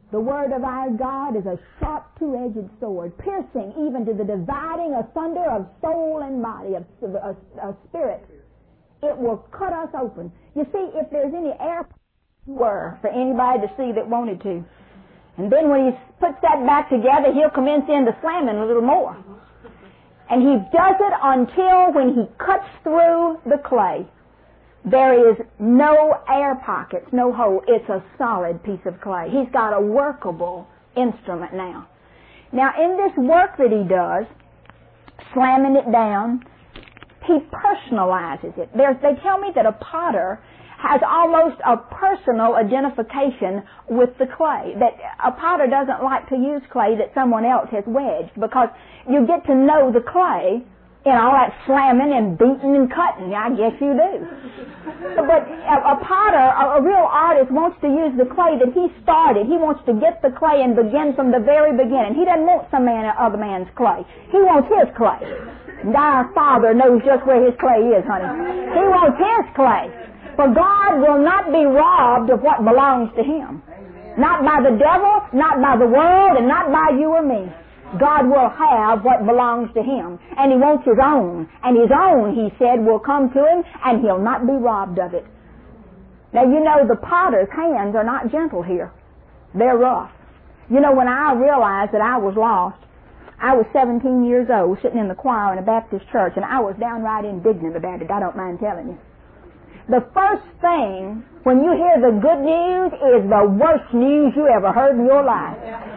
The word of our God is a sharp two-edged sword, piercing even to the dividing asunder of soul and body, of, of, of spirit. It will cut us open. You see, if there's any air were for anybody to see that wanted to. And then when he puts that back together, he'll commence into slamming a little more. And he does it until when he cuts through the clay, there is no air pockets, no hole. It's a solid piece of clay. He's got a workable instrument now. Now, in this work that he does, slamming it down, he personalizes it. There's, they tell me that a potter has almost a personal identification with the clay. That a potter doesn't like to use clay that someone else has wedged, because you get to know the clay in all that slamming and beating and cutting. I guess you do. But a, a potter, a, a real artist, wants to use the clay that he started. He wants to get the clay and begin from the very beginning. He doesn't want some man, other man's clay. He wants his clay. And our Father knows just where his clay is, honey. He wants his clay. For God will not be robbed of what belongs to Him. Not by the devil, not by the world, and not by you or me. God will have what belongs to Him. And He wants His own. And His own, He said, will come to Him, and He'll not be robbed of it. Now, you know, the potter's hands are not gentle here. They're rough. You know, when I realized that I was lost, I was seventeen years old, sitting in the choir in a Baptist church, and I was downright indignant about it. I don't mind telling you. The first thing when you hear the good news is the worst news you ever heard in your life.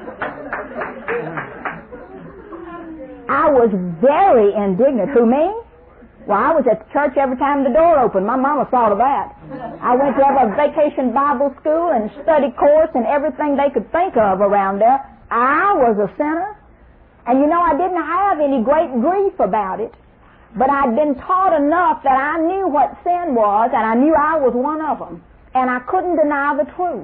I was very indignant. Who, me? Well, I was at the church every time the door opened. My mama saw to that. I went to have a vacation Bible school and study course and everything they could think of around there. I was a sinner. And you know, I didn't have any great grief about it. But I'd been taught enough that I knew what sin was, and I knew I was one of them. And I couldn't deny the truth.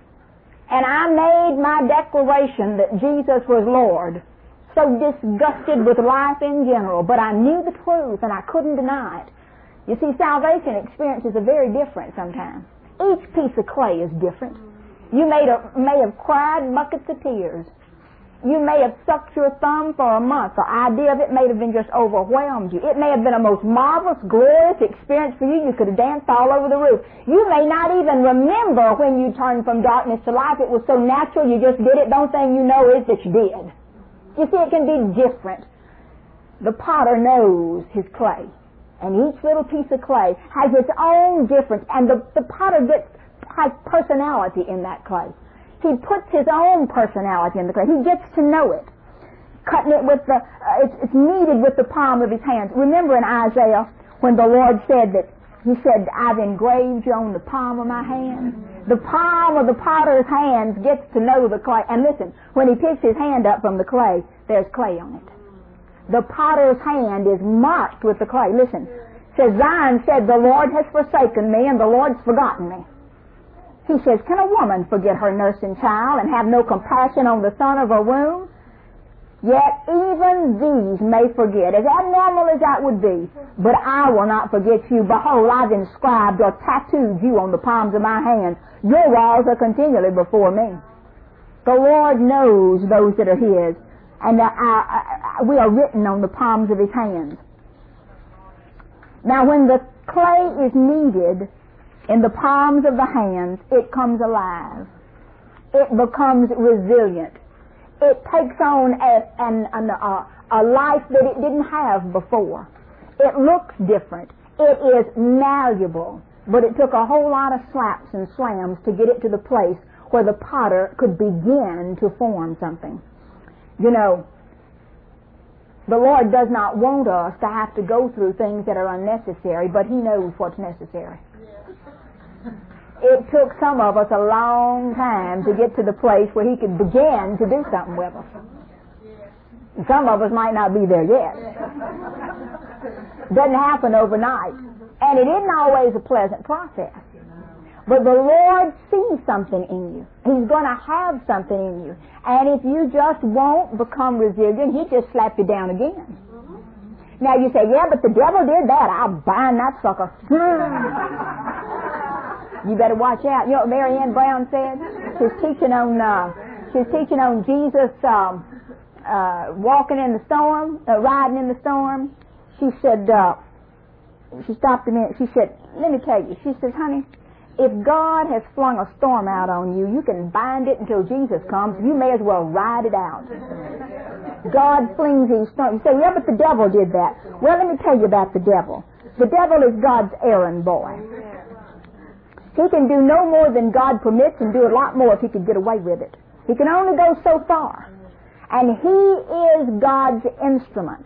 And I made my declaration that Jesus was Lord, so disgusted with life in general. But I knew the truth, and I couldn't deny it. You see, salvation experiences are very different sometimes. Each piece of clay is different. You may have, may have cried buckets of tears. You may have sucked your thumb for a month. The idea of it may have been just overwhelmed you. It may have been a most marvelous, glorious experience for you. You could have danced all over the roof. You may not even remember when you turned from darkness to life. It was so natural, you just did it. The only thing you know is that you did. You see, it can be different. The potter knows his clay. And each little piece of clay has its own difference. And the, the potter gets, has personality in that clay. He puts his own personality in the clay. He gets to know it. Cutting it with the, uh, it's, it's kneaded with the palm of his hands. Remember in Isaiah when the Lord said that, He said, I've engraved you on the palm of my hand. The palm of the potter's hands gets to know the clay. And listen, when he picks his hand up from the clay, there's clay on it. The potter's hand is marked with the clay. Listen, it says, Zion said, the Lord has forsaken me and the Lord's forgotten me. He says, can a woman forget her nursing child and have no compassion on the son of her womb? Yet even these may forget, as abnormal as that would be, but I will not forget you. Behold, I've inscribed or tattooed you on the palms of my hands. Your walls are continually before me. The Lord knows those that are His, and uh, I, I, we are written on the palms of His hands. Now, when the clay is kneaded in the palms of the hands, it comes alive. It becomes resilient. It takes on a, an, an, a, a life that it didn't have before. It looks different. It is malleable. But it took a whole lot of slaps and slams to get it to the place where the potter could begin to form something. You know, the Lord does not want us to have to go through things that are unnecessary, but He knows what's necessary. It took some of us a long time to get to the place where He could begin to do something with us. Some of us might not be there yet. Doesn't happen overnight. And it isn't always a pleasant process. But the Lord sees something in you. He's going to have something in you. And if you just won't become resilient, He just slap you down again. Now you say, yeah, but the devil did that. I'll bind that sucker. You better watch out. You know what Mary Ann Brown said? She's teaching on uh, She was teaching on Jesus um, uh, walking in the storm, uh, riding in the storm. She said, uh, she stopped a minute. She said, let me tell you. She says, honey, if God has flung a storm out on you, you can bind it until Jesus comes. You may as well ride it out. God flings these storms. You say, yeah, but the devil did that. Well, let me tell you about the devil. The devil is God's errand boy. He can do no more than God permits and do a lot more if he could get away with it. He can only go so far. And he is God's instrument.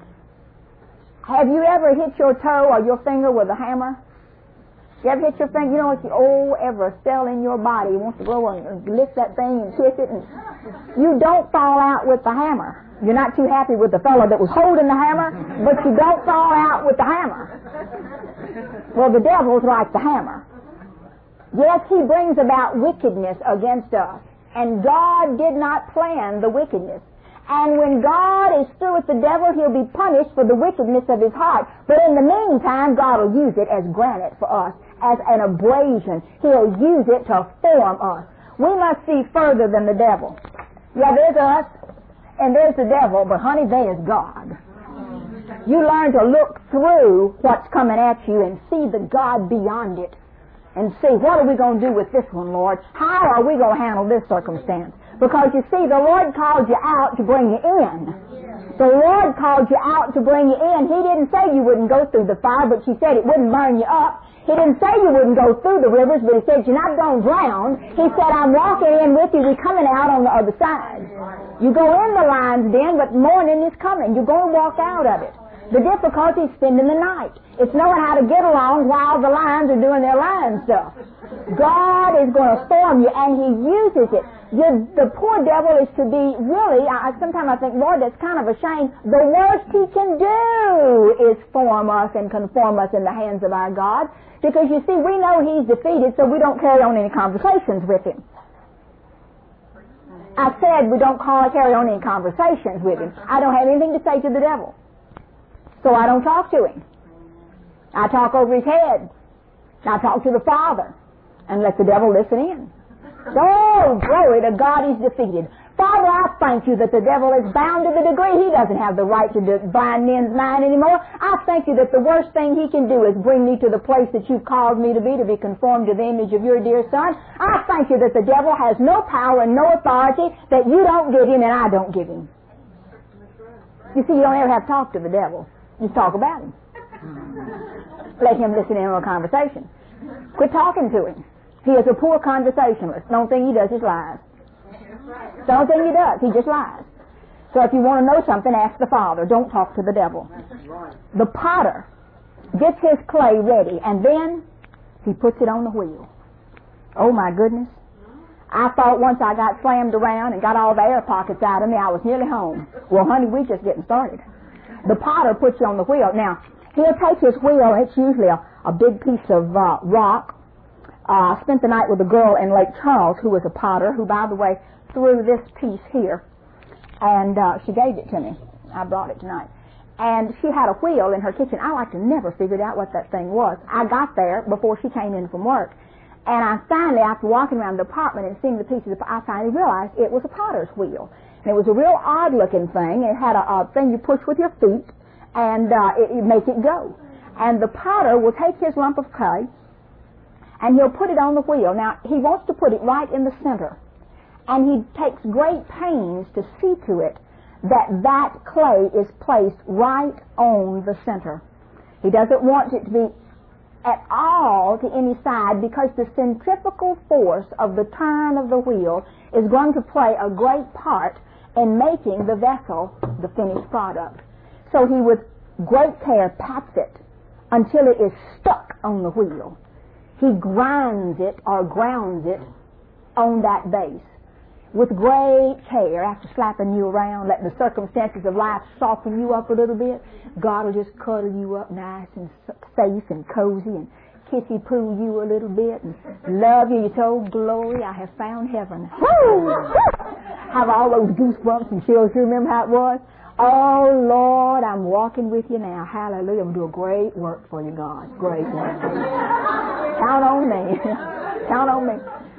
Have you ever hit your toe or your finger with a hammer? You ever hit your finger? You know what? Oh, ever cell in your body wants to go and lift that thing and kiss it. And you don't fall out with the hammer. You're not too happy with the fellow that was holding the hammer, but you don't fall out with the hammer. Well, the devil's like the hammer. Yes, he brings about wickedness against us. And God did not plan the wickedness. And when God is through with the devil, he'll be punished for the wickedness of his heart. But in the meantime, God will use it as granite for us, as an abrasion. He'll use it to form us. We must see further than the devil. Yeah, there's us, and there's the devil, but honey, there's God. You learn to look through what's coming at you and see the God beyond it. And see, what are we going to do with this one, Lord? How are we going to handle this circumstance? Because you see, the Lord called you out to bring you in. The Lord called you out to bring you in. He didn't say you wouldn't go through the fire, but she said it wouldn't burn you up. He didn't say you wouldn't go through the rivers, but he said you're not going to drown. He said, I'm walking in with you. We're coming out on the other side. You go in the lion's den, but morning is coming. You're going to walk out of it. The difficulty is spending the night. It's knowing how to get along while the lions are doing their lion stuff. God is going to form you, and he uses it. You, the poor devil is to be really, I, sometimes I think, Lord, that's kind of a shame. The worst he can do is form us and conform us in the hands of our God. Because you see, we know he's defeated, so we don't carry on any conversations with him. I said we don't call, carry on any conversations with him. I don't have anything to say to the devil. So I don't talk to him. I talk over his head. I talk to the Father and let the devil listen in. Oh, glory to God, he's defeated. Father, I thank you that the devil is bound to the degree he doesn't have the right to bind men's mind anymore. I thank you that the worst thing he can do is bring me to the place that you've called me to be, to be conformed to the image of your dear Son. I thank you that the devil has no power and no authority, that you don't give him and I don't give him. You see, you don't ever have to talk to the devil. Just talk about him. Let him listen in on a conversation. Quit talking to him. He is a poor conversationalist. The only thing he does is lies. The only thing he does, he just lies. So if you want to know something, ask the Father. Don't talk to the devil. The potter gets his clay ready, and then he puts it on the wheel. Oh, my goodness. I thought once I got slammed around and got all the air pockets out of me, I was nearly home. Well, honey, we're just getting started. The potter puts you on the wheel. Now, he'll take his wheel, and it's usually a, a big piece of uh, rock. Uh, I spent the night with a girl in Lake Charles who was a potter, who, by the way, threw this piece here, and uh, she gave it to me. I brought it tonight. And she had a wheel in her kitchen. I like to never figured out what that thing was. I got there before she came in from work. And I finally, after walking around the apartment and seeing the pieces, I finally realized it was a potter's wheel. And it was a real odd-looking thing. It had a, a thing you push with your feet, and uh, it, it make it go. And the potter will take his lump of clay, and he'll put it on the wheel. Now, he wants to put it right in the center. And he takes great pains to see to it that that clay is placed right on the center. He doesn't want it to be at all to any side, because the centrifugal force of the turn of the wheel is going to play a great part in making the vessel the finished product. So he with great care pats it until it is stuck on the wheel. He grinds it or grounds it on that base. With great care, after slapping you around, letting the circumstances of life soften you up a little bit, God will just cuddle you up nice and safe and cozy and kissy-poo you a little bit and love you. You say, oh, glory, I have found heaven. Woo! Have all those goosebumps and chills. You remember how it was? Oh, Lord, I'm walking with you now. Hallelujah. I'm going to do a great work for you, God. Great work for you. Count on me. Count on me.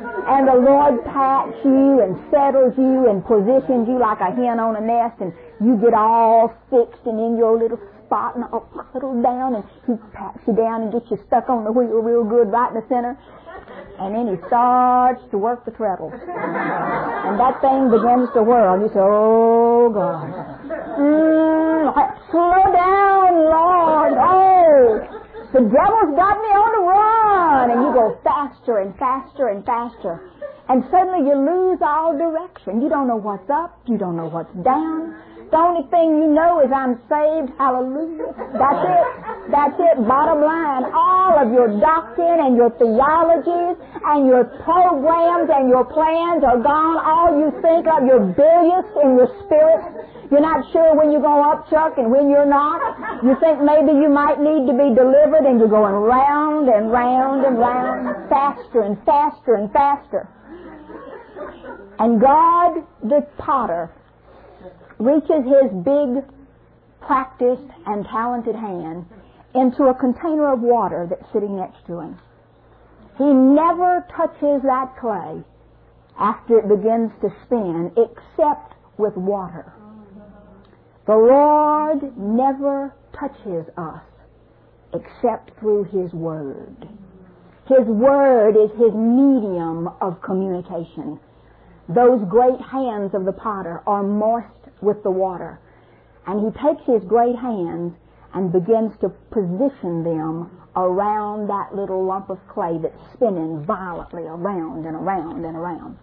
And the Lord pats you and settles you and positions you like a hen on a nest, and you get all fixed and in your little spot and all settled down, and He pats you down and gets you stuck on the wheel real good right in the center. And then He starts to work the treadle. And that thing begins to whirl. You say, oh, God. Mm, slow down, Lord. Oh, the devil's got me on the run. And you go faster and faster and faster. And suddenly you lose all direction. You don't know what's up. You don't know what's down. The only thing you know is I'm saved. Hallelujah. That's it. That's it. Bottom line. All of your doctrine and your theologies and your programs and your plans are gone. All you think of, you're bilious in your spirit. You're not sure when you're going up, Chuck, and when you're not. You think maybe you might need to be delivered, and you're going round and round and round, faster and faster and faster. And God, the potter, reaches His big, practiced, and talented hand into a container of water that's sitting next to Him. He never touches that clay after it begins to spin except with water. The Lord never touches us except through His Word. His Word is His medium of communication. Those great hands of the potter are moist with the water. And He takes His great hands and begins to position them around that little lump of clay that's spinning violently around and around and around.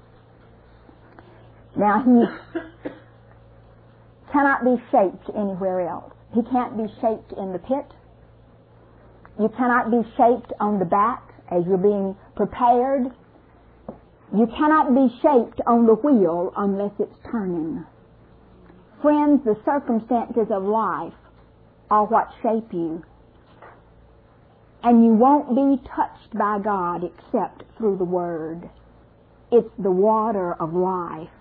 Now, He cannot be shaped anywhere else. He can't be shaped in the pit. You cannot be shaped on the back as you're being prepared. You cannot be shaped on the wheel unless it's turning. Friends, the circumstances of life are what shape you. And you won't be touched by God except through the Word. It's the water of life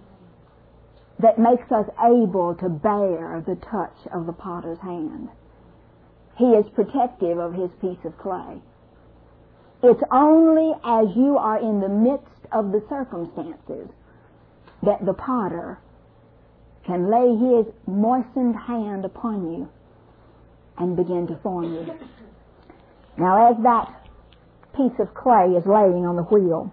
that makes us able to bear the touch of the potter's hand. He is protective of His piece of clay. It's only as you are in the midst of the circumstances that the potter can lay His moistened hand upon you and begin to form you. Now, as that piece of clay is laying on the wheel,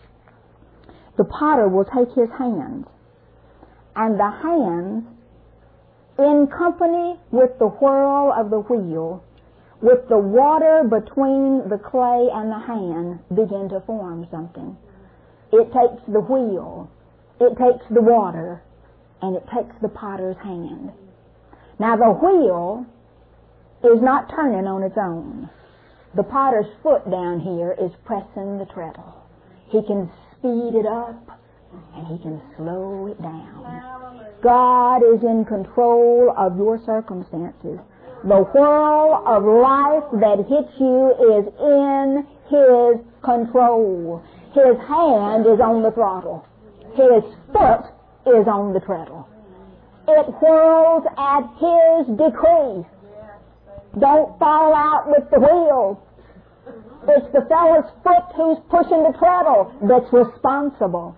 the potter will take his hands, and the hands, in company with the whirl of the wheel, with the water between the clay and the hand, begin to form something. It takes the wheel, it takes the water, and it takes the potter's hand. Now, the wheel is not turning on its own. The potter's foot down here is pressing the treadle. He can speed it up, and He can slow it down. God is in control of your circumstances. The whirl of life that hits you is in His control. His hand is on the throttle. His foot is on the treadle. It whirls at His decree. Don't fall out with the wheel. It's the fellow's foot who's pushing the treadle that's responsible.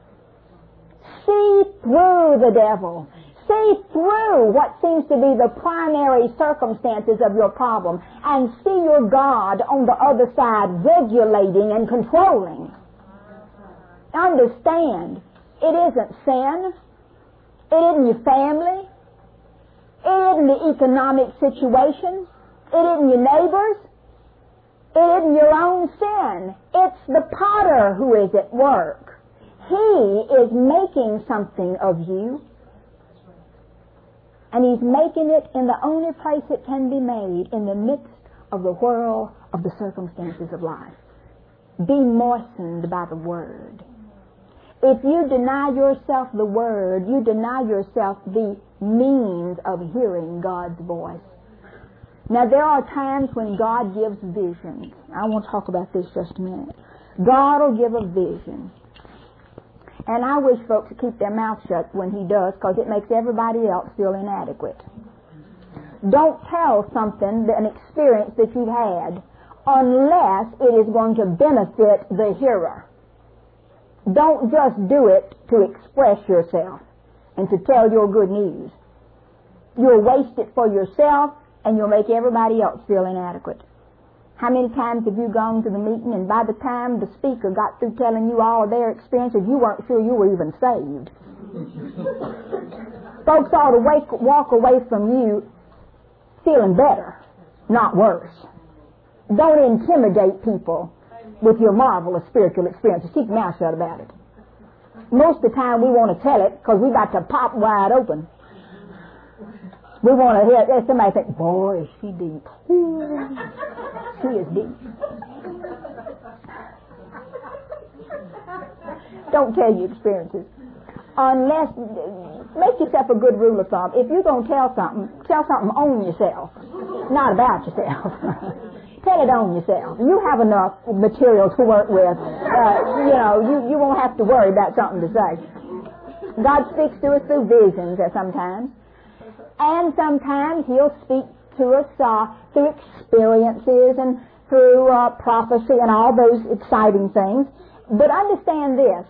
See through the devil. See through what seems to be the primary circumstances of your problem and see your God on the other side regulating and controlling. Understand, it isn't sin. It isn't your family. It isn't the economic situation. It isn't your neighbors. It isn't your own sin. It's the potter who is at work. He is making something of you. And He's making it in the only place it can be made, in the midst of the whirl of the circumstances of life. Be moistened by the Word. If you deny yourself the Word, you deny yourself the means of hearing God's voice. Now, there are times when God gives visions. I want to talk about this just a minute. God will give a vision. And I wish folks would keep their mouth shut when He does, because it makes everybody else feel inadequate. Don't tell something, an experience that you've had, unless it is going to benefit the hearer. don't just do it to express yourself and to tell your good news. You'll waste it for yourself, and you'll make everybody else feel inadequate. How many times have you gone to the meeting, and by the time the speaker got through telling you all of their experiences, you weren't sure you were even saved? Folks ought to wake, walk away from you feeling better, not worse. Don't intimidate people with your marvelous spiritual experiences. Keep your mouth shut about it. Most of the time we want to tell it because we got to pop wide open. We want to hear somebody think, boy, is she deep. She is deep. Don't tell your experiences. Unless, make yourself a good rule of thumb. If you're going to tell something, tell something on yourself, not about yourself. Tell it on yourself. You have enough material to work with. Uh, you know, you, you won't have to worry about something to say. God speaks to us through visions sometimes. And sometimes He'll speak to us uh, through experiences and through uh, prophecy and all those exciting things. But understand this.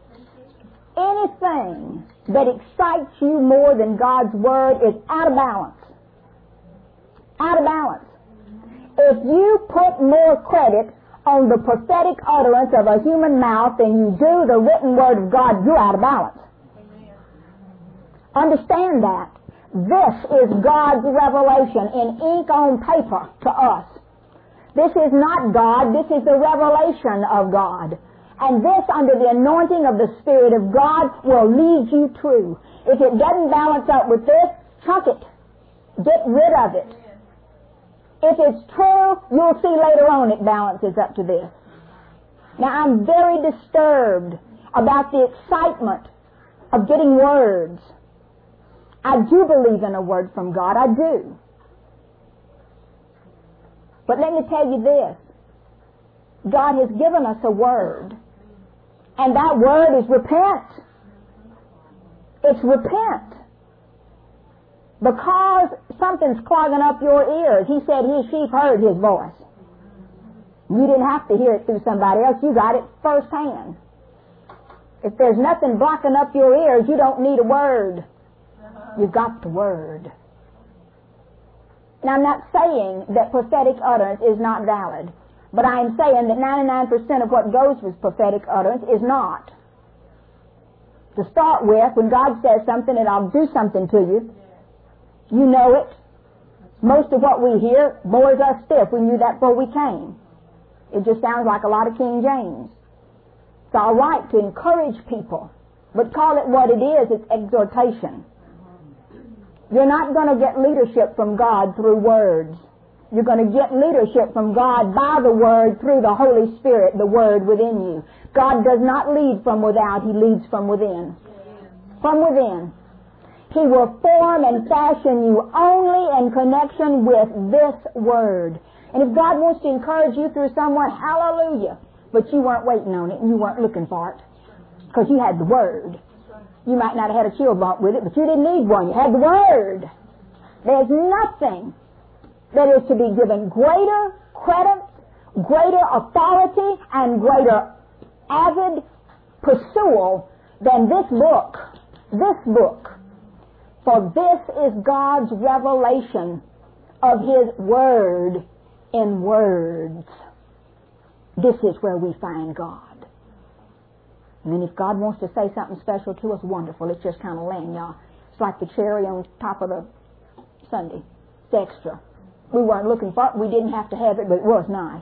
Anything that excites you more than God's Word is out of balance. Out of balance. If you put more credit on the prophetic utterance of a human mouth than you do the written Word of God, you're out of balance. Understand that. This is God's revelation in ink on paper to us. This is not God, this is the revelation of God. And this, under the anointing of the Spirit of God, will lead you true. If it doesn't balance up with this, chuck it. Get rid of it. If it's true, you'll see later on it balances up to this. Now, I'm very disturbed about the excitement of getting words. I do believe in a word from God. I do. But let me tell you this. God has given us a word. And that word is repent. It's repent. Because something's clogging up your ears. He said His sheep heard His voice. You didn't have to hear it through somebody else. You got it firsthand. If there's nothing blocking up your ears, you don't need a word. You've got the word. Now, I'm not saying that prophetic utterance is not valid. But I am saying that ninety-nine percent of what goes with prophetic utterance is not. To start with, when God says something and I'll do something to you, you know it. Most of what we hear bores us stiff. We knew that before we came. It just sounds like a lot of King James. It's all right to encourage people, but call it what it is. It's exhortation. You're not going to get leadership from God through words. You're going to get leadership from God by the Word through the Holy Spirit, the Word within you. God does not lead from without. He leads from within. From within. He will form and fashion you only in connection with this Word. And if God wants to encourage you through someone, hallelujah. But you weren't waiting on it and you weren't looking for it. Because you had the Word. You might not have had a chill bump with it, but you didn't need one. You had the Word. There's nothing that is to be given greater credit, greater authority, and greater avid pursual than this book. This book. For this is God's revelation of His Word in words. This is where we find God. And then if God wants to say something special to us, wonderful. It's just kind of laying, y'all. It's like the cherry on top of the sundae. It's extra. We weren't looking for it. We didn't have to have it, but it was nice.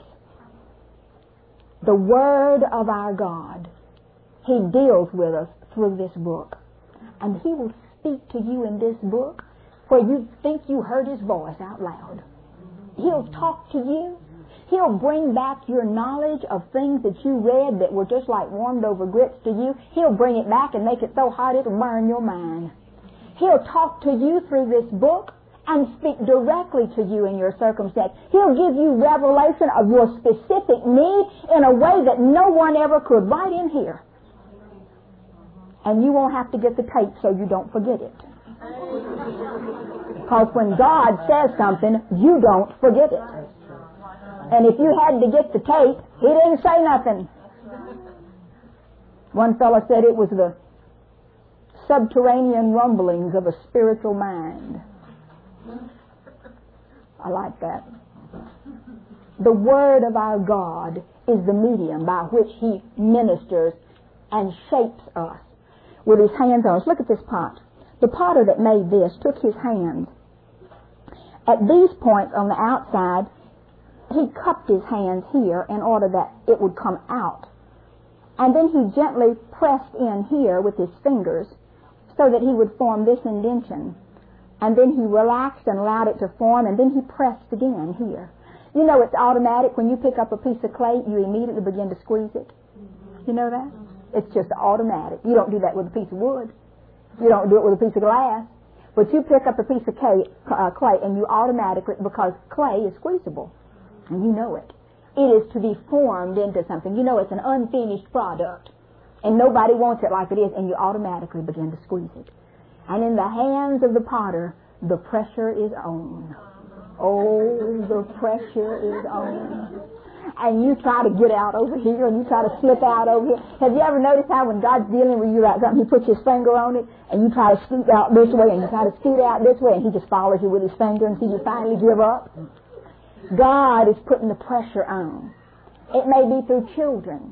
The Word of our God. He deals with us through this book. And He will speak to you in this book where you think you heard His voice out loud. He'll talk to you. He'll bring back your knowledge of things that you read that were just like warmed over grits to you. He'll bring it back and make it so hot it'll burn your mind. He'll talk to you through this book and speak directly to you in your circumstance. He'll give you revelation of your specific need in a way that no one ever could right in here. And you won't have to get the tape so you don't forget it. Because when God says something, you don't forget it. And if you had to get the tape, He didn't say nothing. One fellow said it was the subterranean rumblings of a spiritual mind. I like that. The Word of our God is the medium by which He ministers and shapes us with His hands on us. Look at this pot. The potter that made this took his hands. At these points on the outside, he cupped his hands here in order that it would come out. And then he gently pressed in here with his fingers so that he would form this indention. And then he relaxed and allowed it to form, and then he pressed again here. You know it's automatic. When you pick up a piece of clay, you immediately begin to squeeze it. You know that? It's just automatic. You don't do that with a piece of wood. You don't do it with a piece of glass. But you pick up a piece of clay, uh, clay and you automatically, because clay is squeezable. And you know it. It is to be formed into something. You know it's an unfinished product. And nobody wants it like it is, and you automatically begin to squeeze it. And in the hands of the potter, the pressure is on. Oh, the pressure is on. And you try to get out over here, and you try to slip out over here. Have you ever noticed how when God's dealing with you about something, He puts His finger on it, and you try to scoot out this way, and you try to scoot out this way, and He just follows you with His finger until you finally give up? God is putting the pressure on. It may be through children.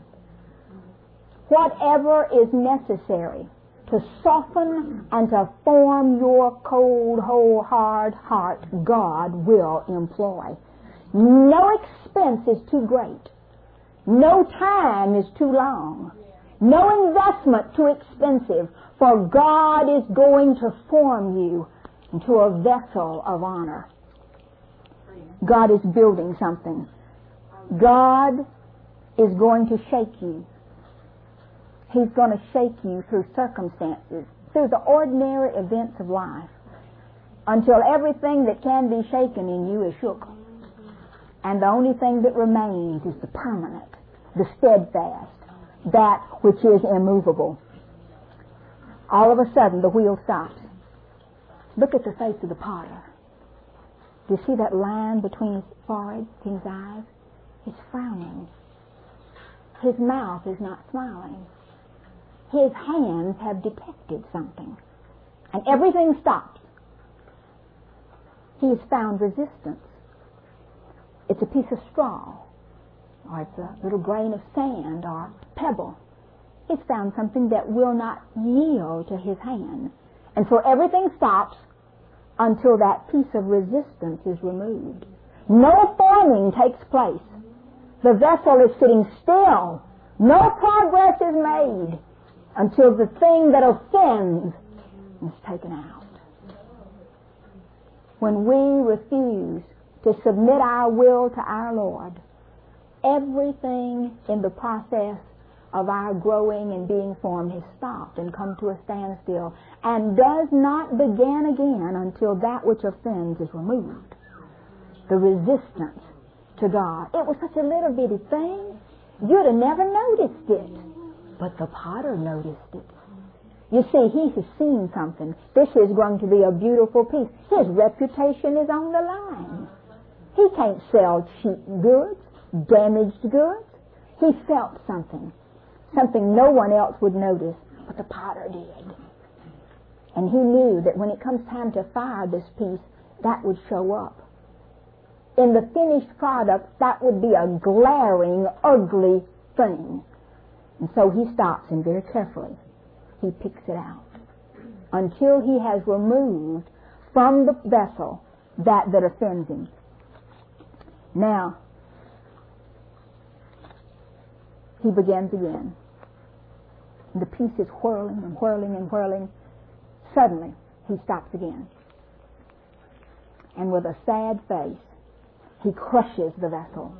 Whatever is necessary to soften and to form your cold, whole, hard heart, God will employ. No expense is too great. No time is too long. No investment too expensive, for God is going to form you into a vessel of honor. God is building something. God is going to shake you. He's going to shake you through circumstances, through the ordinary events of life, until everything that can be shaken in you is shook. And the only thing that remains is the permanent, the steadfast, that which is immovable. All of a sudden, the wheel stops. Look at the face of the potter. Do you see that line between his forehead and his eyes? He's frowning. His mouth is not smiling. His hands have detected something. And everything stops. He has found resistance. It's a piece of straw, or it's a little grain of sand or pebble. He's found something that will not yield to his hand. And so everything stops until that piece of resistance is removed. No forming takes place. The vessel is sitting still. No progress is made until the thing that offends is taken out. When we refuse to submit our will to our Lord, everything in the process of our growing and being formed has stopped and come to a standstill and does not begin again until that which offends is removed. The resistance to God. It was such a little bitty thing. You'd have never noticed it. But the potter noticed it. You see, he has seen something. This is going to be a beautiful piece. His reputation is on the line. He can't sell cheap goods, damaged goods. He felt something. Something no one else would notice, but the potter did. And he knew that when it comes time to fire this piece, that would show up. In the finished product, that would be a glaring, ugly thing. And so he stops and very carefully, he picks it out until he has removed from the vessel that that offends him. Now, he begins again. The piece is whirling and whirling and whirling. Suddenly, he stops again. And with a sad face, he crushes the vessel.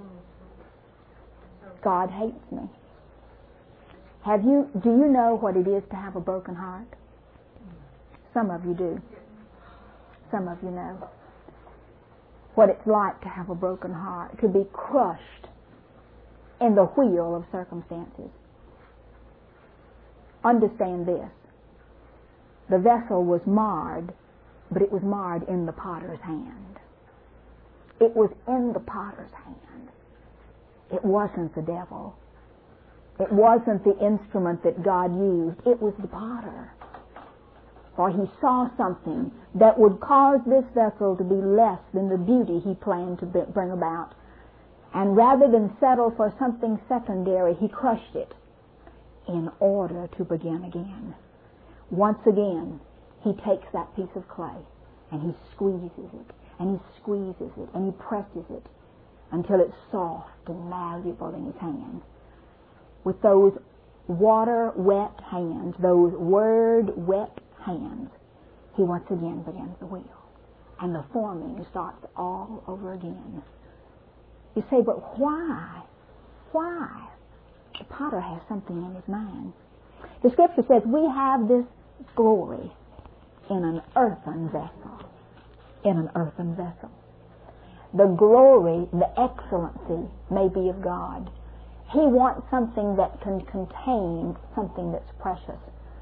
God hates me. Have you, do you know what it is to have a broken heart? Some of you do. Some of you know what it's like to have a broken heart, to be crushed in the wheel of circumstances. Understand this. The vessel was marred, but it was marred in the potter's hand. It was in the potter's hand. It wasn't the devil. It wasn't the instrument that God used. It was the potter. For he saw something that would cause this vessel to be less than the beauty he planned to bring about. And rather than settle for something secondary, he crushed it in order to begin again. Once again, he takes that piece of clay and he squeezes it, and he squeezes it, and he presses it until it's soft and malleable in his hand. With those water-wet hands, those word-wet hands, he once again begins the wheel. And the forming starts all over again. You say, but why? Why? The potter has something in his mind. The Scripture says we have this glory in an earthen vessel. In an earthen vessel. The glory, the excellency may be of God. He wants something that can contain something that's precious.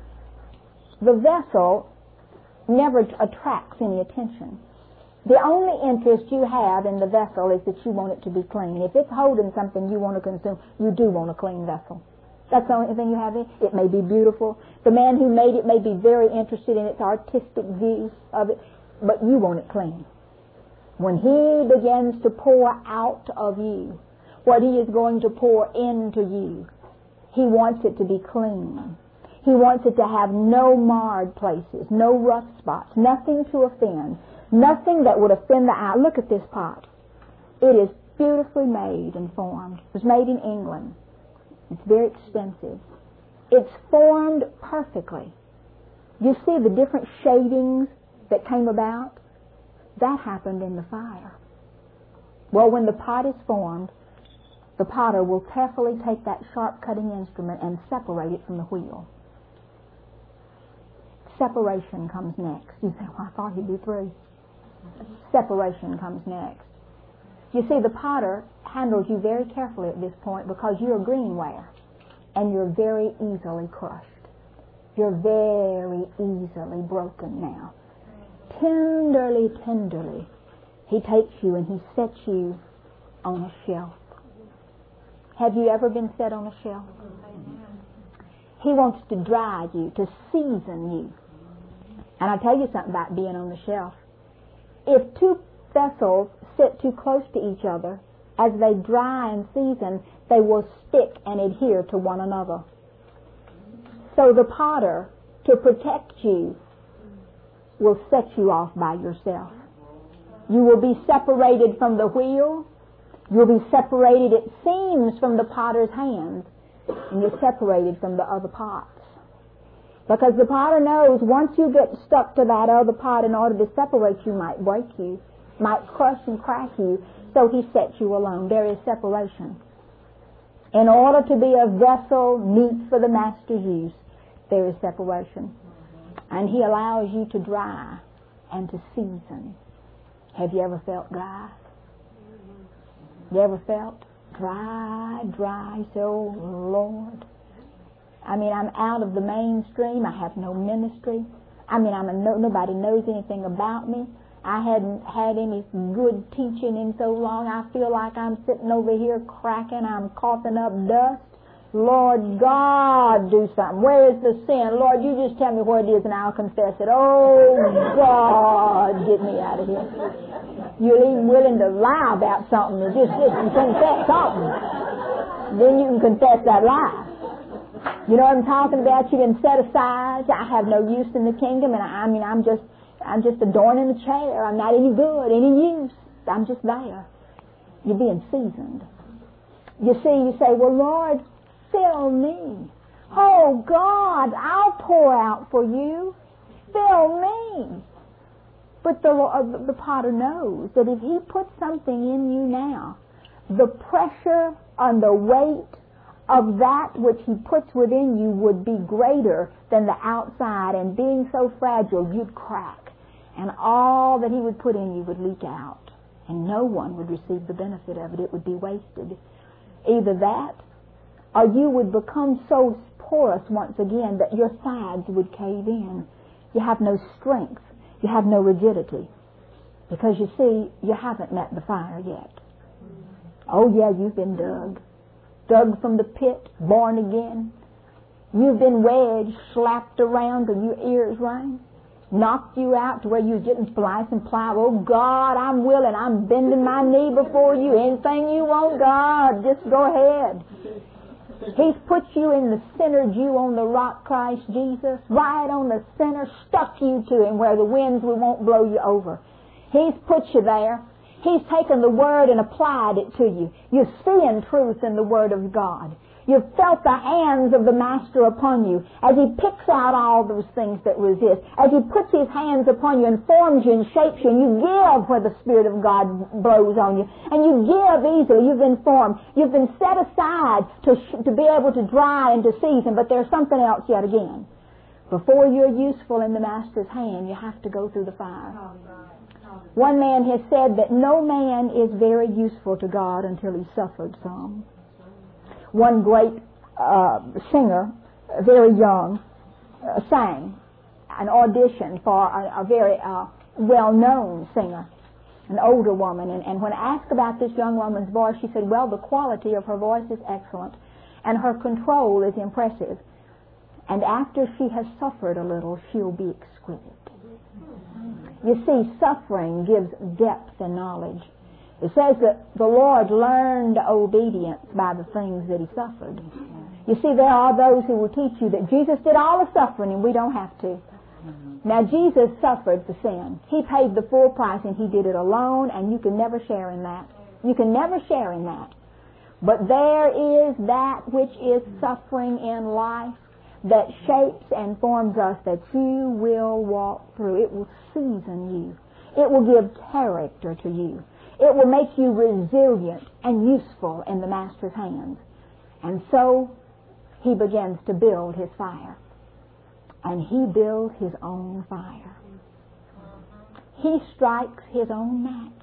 The vessel never attracts any attention. The only interest you have in the vessel is that you want it to be clean. If it's holding something you want to consume, you do want a clean vessel. That's the only thing you have in it. It may be beautiful. The man who made it may be very interested in its artistic view of it, but you want it clean. When he begins to pour out of you what he is going to pour into you, he wants it to be clean. He wants it to have no marred places, no rough spots, nothing to offend, nothing that would offend the eye. Look at this pot. It is beautifully made and formed. It was made in England. It's very expensive. It's formed perfectly. You see the different shadings that came about? That happened in the fire. Well, when the pot is formed, the potter will carefully take that sharp cutting instrument and separate it from the wheel. Separation comes next. You say, well, I thought he'd be through. Separation comes next. You see, the potter handles you very carefully at this point because you're greenware and you're very easily crushed. You're very easily broken now. Tenderly, tenderly, he takes you and he sets you on a shelf. Have you ever been set on a shelf? He wants to dry you, to season you. And I'll tell you something about being on the shelf. If two vessels sit too close to each other, as they dry and season, they will stick and adhere to one another. So the potter, to protect you, will set you off by yourself. You will be separated from the wheel. You'll be separated, it seems, from the potter's hands. And you're separated from the other pots. Because the potter knows once you get stuck to that other pot, in order to separate you might break you, might crush and crack you. So he sets you alone. There is separation. In order to be a vessel meet for the master's use, there is separation. And he allows you to dry and to season. Have you ever felt dry? You ever felt dry, dry? So, Lord. I mean, I'm out of the mainstream. I have no ministry. I mean, I'm a no, nobody knows anything about me. I hadn't had any good teaching in so long. I feel like I'm sitting over here cracking. I'm coughing up dust. Lord God, do something. Where is the sin? Lord, you just tell me where it is and I'll confess it. Oh, God, get me out of here. You're even willing to lie about something and just, just confess something. Then you can confess that lie. You know what I'm talking about? You've been set aside. I have no use in the kingdom, and I, I mean, I'm just, I'm just adorning the chair. I'm not any good, any use. I'm just there. You're being seasoned. You see, you say, well, Lord, fill me. Oh, God, I'll pour out for you. Fill me. But the, uh, the potter knows that if he puts something in you now, the pressure and the weight of that which he puts within you would be greater than the outside, and being so fragile, you'd crack. And all that he would put in you would leak out. And no one would receive the benefit of it. It would be wasted. Either that, or you would become so porous once again that your sides would cave in. You have no strength. You have no rigidity. Because you see, you haven't met the fire yet. Oh yeah, you've been dug. dug from the pit, born again. You've been wedged, slapped around till your ears rang, knocked you out to where you was getting slice and plow. Oh, God, I'm willing. I'm bending my knee before you. Anything you want, God, just go ahead. He's put you in the center, you on the rock, Christ Jesus, right on the center, stuck you to Him where the winds won't blow you over. He's put you there. He's taken the Word and applied it to you. You're seeing truth in the Word of God. You've felt the hands of the Master upon you as He picks out all those things that resist, as He puts His hands upon you and forms you and shapes you, and you give where the Spirit of God blows on you, and you give easily. You've been formed. You've been set aside to, to be able to dry and to season, but there's something else yet again. Before you're useful in the Master's hand, you have to go through the fire. One man has said that no man is very useful to God until he suffered some. One great uh, singer, very young, uh, sang an audition for a, a very uh, well-known singer, an older woman. And, and when asked about this young woman's voice, she said, well, the quality of her voice is excellent, and her control is impressive. And after she has suffered a little, she'll be exquisite. You see, suffering gives depth and knowledge. It says that the Lord learned obedience by the things that He suffered. You see, there are those who will teach you that Jesus did all the suffering and we don't have to. Now, Jesus suffered for sin. He paid the full price and He did it alone, and you can never share in that. You can never share in that. But there is that which is suffering in life that shapes and forms us that you will walk through. It will season you. It will give character to you. It will make you resilient and useful in the Master's hands. And so He begins to build His fire. And He builds His own fire. He strikes His own match.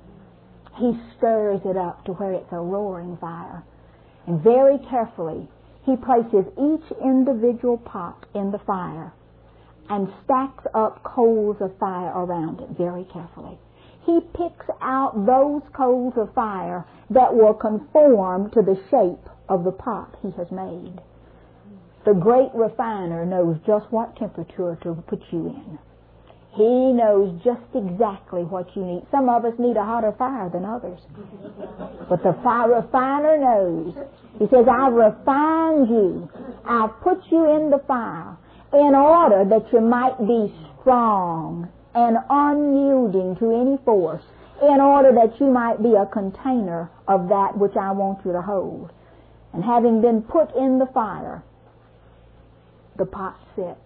He stirs it up to where it's a roaring fire. And very carefully He places each individual pot in the fire and stacks up coals of fire around it very carefully. He picks out those coals of fire that will conform to the shape of the pot He has made. The great refiner knows just what temperature to put you in. He knows just exactly what you need. Some of us need a hotter fire than others. But the fire refiner knows. He says, I've refined you. I've put you in the fire in order that you might be strong and unyielding to any force, in order that you might be a container of that which I want you to hold. And having been put in the fire, the pot sits.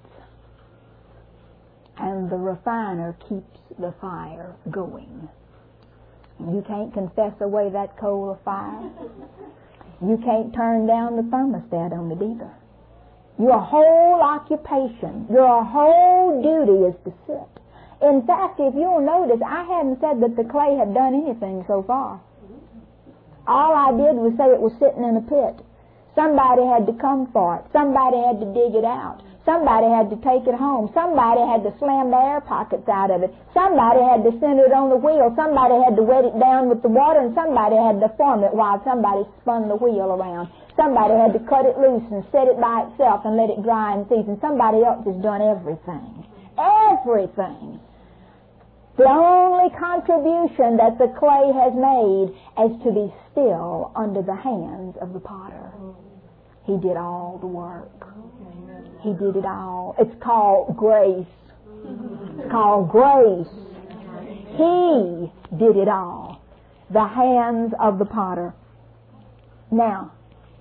And the refiner keeps the fire going. You can't confess away that coal of fire. You can't turn down the thermostat on it either. Your whole occupation, your whole duty is to sit. In fact, if you'll notice, I hadn't said that the clay had done anything so far. All I did was say it was sitting in a pit. Somebody had to come for it. Somebody had to dig it out. Somebody had to take it home. Somebody had to slam the air pockets out of it. Somebody had to send it on the wheel. Somebody had to wet it down with the water, and somebody had to form it while somebody spun the wheel around. Somebody had to cut it loose and set it by itself and let it dry in season. Somebody else has done everything. Everything. The only contribution that the clay has made is to be still under the hands of the potter. He did all the work. He did it all. It's called grace. It's called grace. He did it all. The hands of the potter. Now,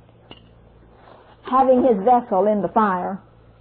having his vessel in the fire,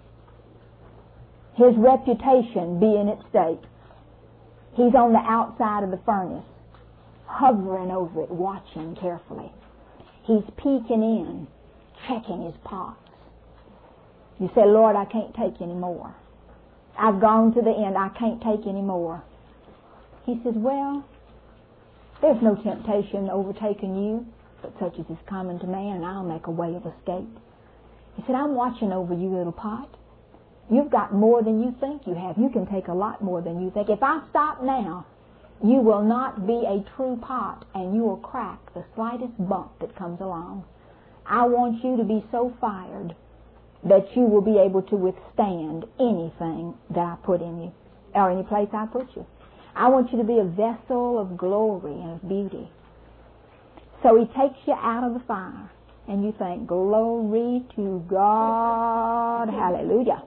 his reputation being at stake, he's on the outside of the furnace, hovering over it, watching carefully. He's peeking in, checking his pots. You say, Lord, I can't take any more. I've gone to the end. I can't take any more. He says, well, there's no temptation overtaking you, but such as is common to man, and I'll make a way of escape. He said, I'm watching over you, little pot. You've got more than you think you have. You can take a lot more than you think. If I stop now, you will not be a true pot, and you will crack the slightest bump that comes along. I want you to be so fired that you will be able to withstand anything that I put in you, or any place I put you. I want you to be a vessel of glory and of beauty. So He takes you out of the fire, and you think, glory to God, hallelujah.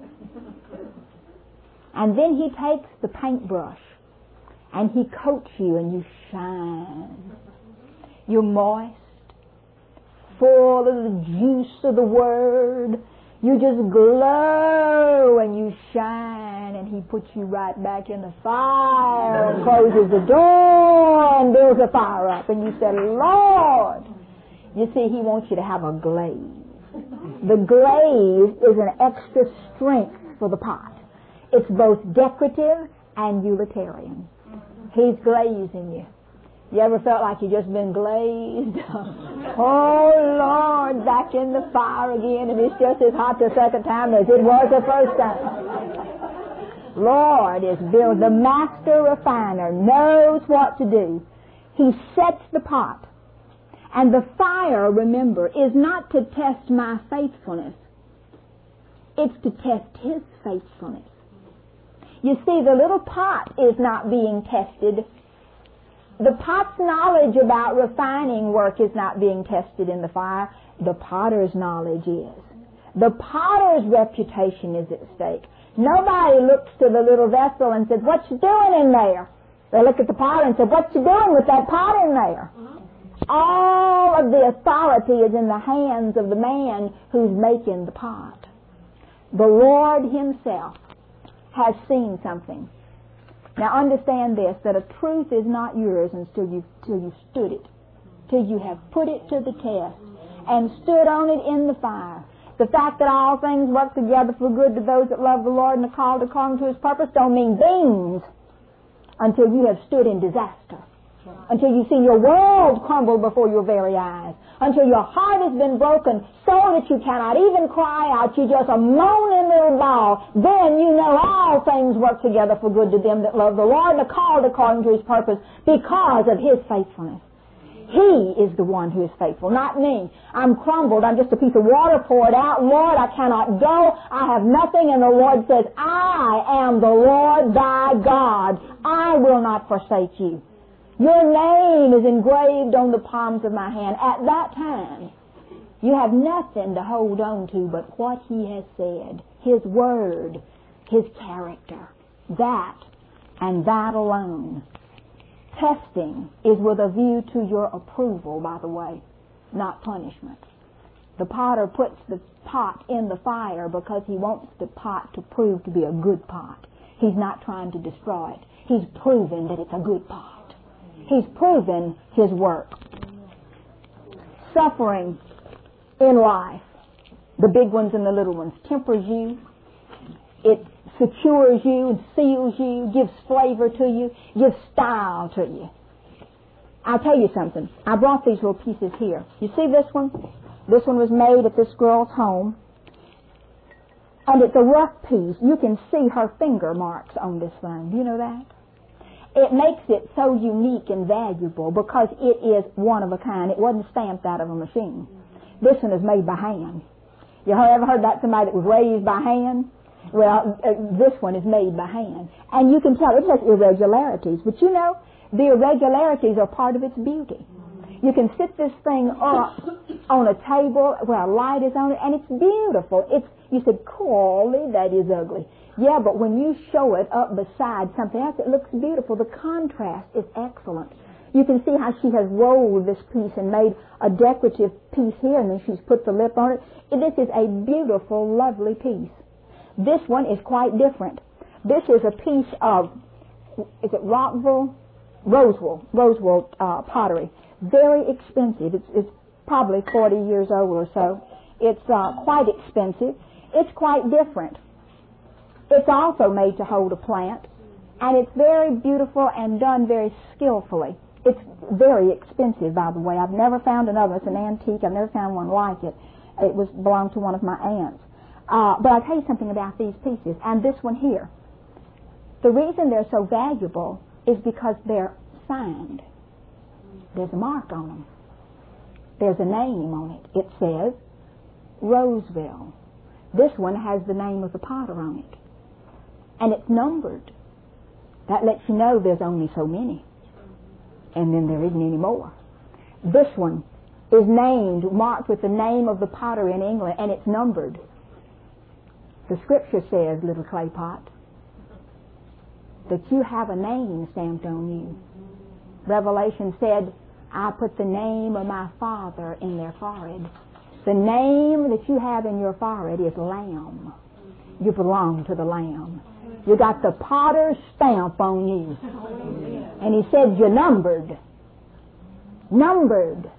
And then He takes the paintbrush, and He coats you, and you shine. You're moist, full of the juice of the Word. You just glow and you shine, and He puts you right back in the fire and closes the door and builds a fire up. And you say, Lord, you see, He wants you to have a glaze. The glaze is an extra strength for the pot. It's both decorative and utilitarian. He's glazing you. You ever felt like you just been glazed? Oh, Lord, back in the fire again, and it's just as hot the second time as it was the first time. Lord is built. The master refiner knows what to do. He sets the pot. And the fire, remember, is not to test my faithfulness. It's to test His faithfulness. You see, the little pot is not being tested. The pot's knowledge about refining work is not being tested in the fire. The potter's knowledge is. The potter's reputation is at stake. Nobody looks to the little vessel and says, what you doing in there? They look at the potter and say, what you doing with that pot in there? All of the authority is in the hands of the man who's making the pot. The Lord Himself has seen something. Now understand this, that a truth is not yours until you've, till you've stood it, till you have put it to the test and stood on it in the fire. The fact that all things work together for good to those that love the Lord and are called according to His purpose don't mean beans until you have stood in disaster, until you see your world crumble before your very eyes, until your heart has been broken so that you cannot even cry out. You just a moaning little ball. Then you know all things work together for good to them that love the Lord and are called according to His purpose because of His faithfulness. He is the one who is faithful, not me. I'm crumbled. I'm just a piece of water poured out. Lord, I cannot go. I have nothing. And the Lord says, I am the Lord thy God. I will not forsake you. Your name is engraved on the palms of my hand. At that time, you have nothing to hold on to but what He has said, His word, His character. That and that alone. Testing is with a view to your approval, by the way, not punishment. The potter puts the pot in the fire because he wants the pot to prove to be a good pot. He's not trying to destroy it. He's proving that it's a good pot. He's proven His work. Suffering in life, the big ones and the little ones, tempers you. It secures you and seals you, gives flavor to you, gives style to you. I'll tell you something. I brought these little pieces here. You see this one? This one was made at this girl's home. And it's a rough piece. You can see her finger marks on this thing. Do you know that? It makes it so unique and valuable because it is one of a kind. It wasn't stamped out of a machine. This one is made by hand. You ever heard that somebody that was raised by hand? Well, uh, this one is made by hand. And you can tell it has irregularities. But you know, the irregularities are part of its beauty. You can sit this thing up on a table where a light is on it, and it's beautiful. It's, you said, golly, that is ugly. Yeah, but when you show it up beside something else, it looks beautiful. The contrast is excellent. You can see how she has rolled this piece and made a decorative piece here, and then she's put the lip on it. This is a beautiful, lovely piece. This one is quite different. This is a piece of, is it Rockville? Roseville, Roseville uh, pottery. Very expensive. It's, it's probably forty years old or so. It's uh, quite expensive. It's quite different. It's also made to hold a plant, and it's very beautiful and done very skillfully. It's very expensive, by the way. I've never found another. It's an antique. I've never found one like it. It was belonged to one of my aunts. Uh, but I'll tell you something about these pieces, and this one here. The reason they're so valuable is because they're signed. There's a mark on them. there's a name on it. It says Roseville. This one has the name of the potter on it. And it's numbered. That lets you know there's only so many. And then there isn't any more. This one is named, marked with the name of the potter in England, and it's numbered. The scripture says, little clay pot, that you have a name stamped on you. Revelation said, I put the name of my Father in their forehead. The name that you have in your forehead is Lamb. You belong to the Lamb. You got the potter's stamp on you. And he said you're numbered. Numbered.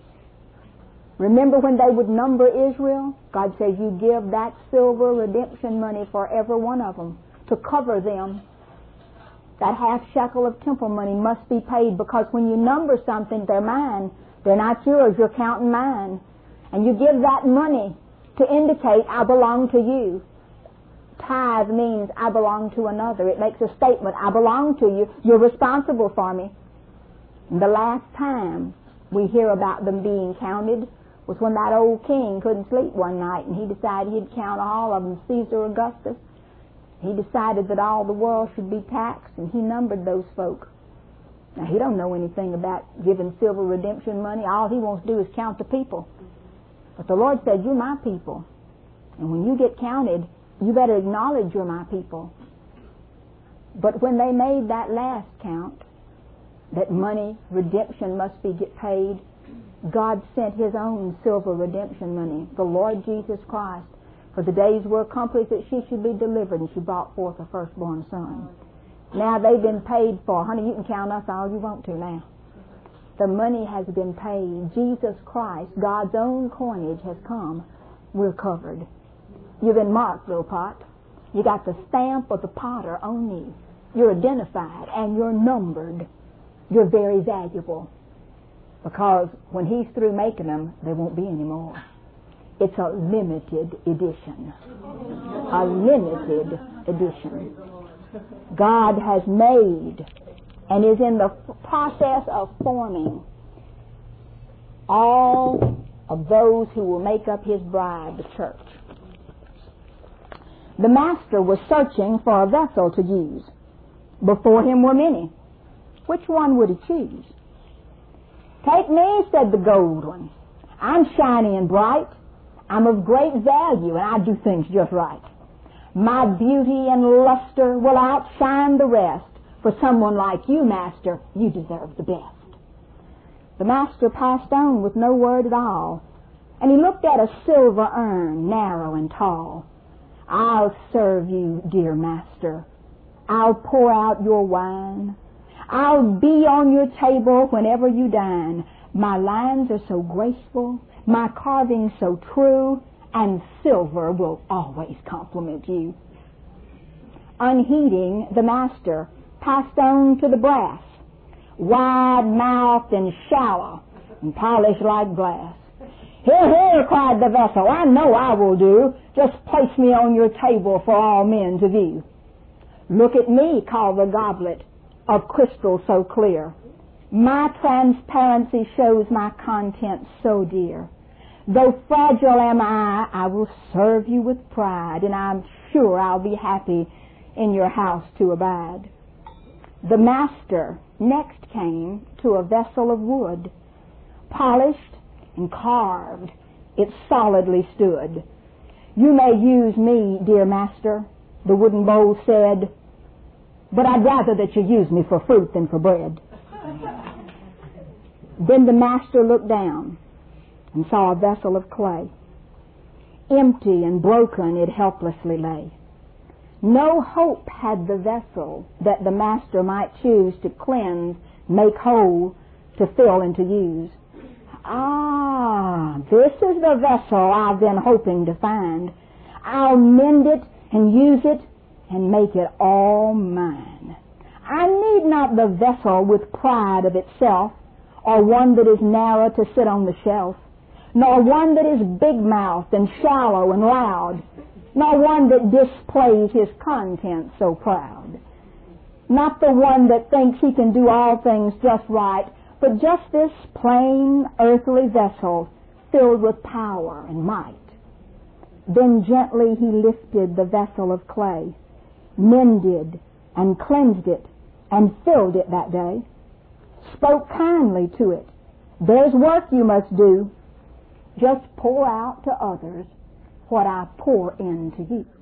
Remember when they would number Israel? God says you give that silver redemption money for every one of them to cover them. That half shekel of temple money must be paid, because when you number something, they're mine. They're not yours. You're counting mine. And you give that money to indicate I belong to you. Tithe means I belong to another. It makes a statement. I belong to you. You're responsible for me. And the last time we hear about them being counted was when that old king couldn't sleep one night, and he decided he'd count all of them, Caesar Augustus. He decided that all the world should be taxed, and he numbered those folk. Now, he don't know anything about giving silver redemption money. All he wants to do is count the people. But the Lord said, you're my people. And when you get counted, you better acknowledge you're my people. But when they made that last count, that money, redemption must be get paid, God sent His own silver redemption money, the Lord Jesus Christ. For the days were accomplished that she should be delivered, and she brought forth a firstborn son. Now they've been paid for. Honey, you can count us all you want to now. The money has been paid. Jesus Christ, God's own coinage, has come. We're covered. You've been marked, little pot. You got the stamp of the potter on you. You're identified and you're numbered. You're very valuable. Because when He's through making them, there won't be any more. It's a limited edition. A limited edition. God has made and is in the process of forming all of those who will make up His bride, the church. The Master was searching for a vessel to use. Before Him were many. Which one would He choose? Take me, said the gold one. I'm shiny and bright. I'm of great value, and I do things just right. My beauty and luster will outshine the rest. For someone like you, Master, you deserve the best. The Master passed on with no word at all, and he looked at a silver urn, narrow and tall. I'll serve you, dear Master. I'll pour out your wine. I'll be on your table whenever you dine. My lines are so graceful, my carving so true, and silver will always compliment you. Unheeding, the Master passed on to the brass, wide-mouthed and shallow, and polished like glass. Here, here, cried the vessel, I know I will do. Just place me on your table for all men to view. Look at me, called the goblet, of crystal so clear. My transparency shows my contents so dear. Though fragile am I, I will serve you with pride, and I'm sure I'll be happy in your house to abide. The Master next came to a vessel of wood, polished and carved, it solidly stood. You may use me, dear Master, the wooden bowl said, but I'd rather that you use me for fruit than for bread. Then the Master looked down and saw a vessel of clay. Empty and broken it helplessly lay. No hope had the vessel that the Master might choose to cleanse, make whole, to fill and to use. Ah, this is the vessel I've been hoping to find. I'll mend it and use it and make it all mine. I need not the vessel with pride of itself, or one that is narrow to sit on the shelf, nor one that is big-mouthed and shallow and loud, nor one that displays his contents so proud. Not the one that thinks he can do all things just right, but just this plain earthly vessel filled with power and might. Then gently he lifted the vessel of clay, mended and cleansed it, and filled it that day, spoke kindly to it. There's work you must do. Just pour out to others what I pour into you.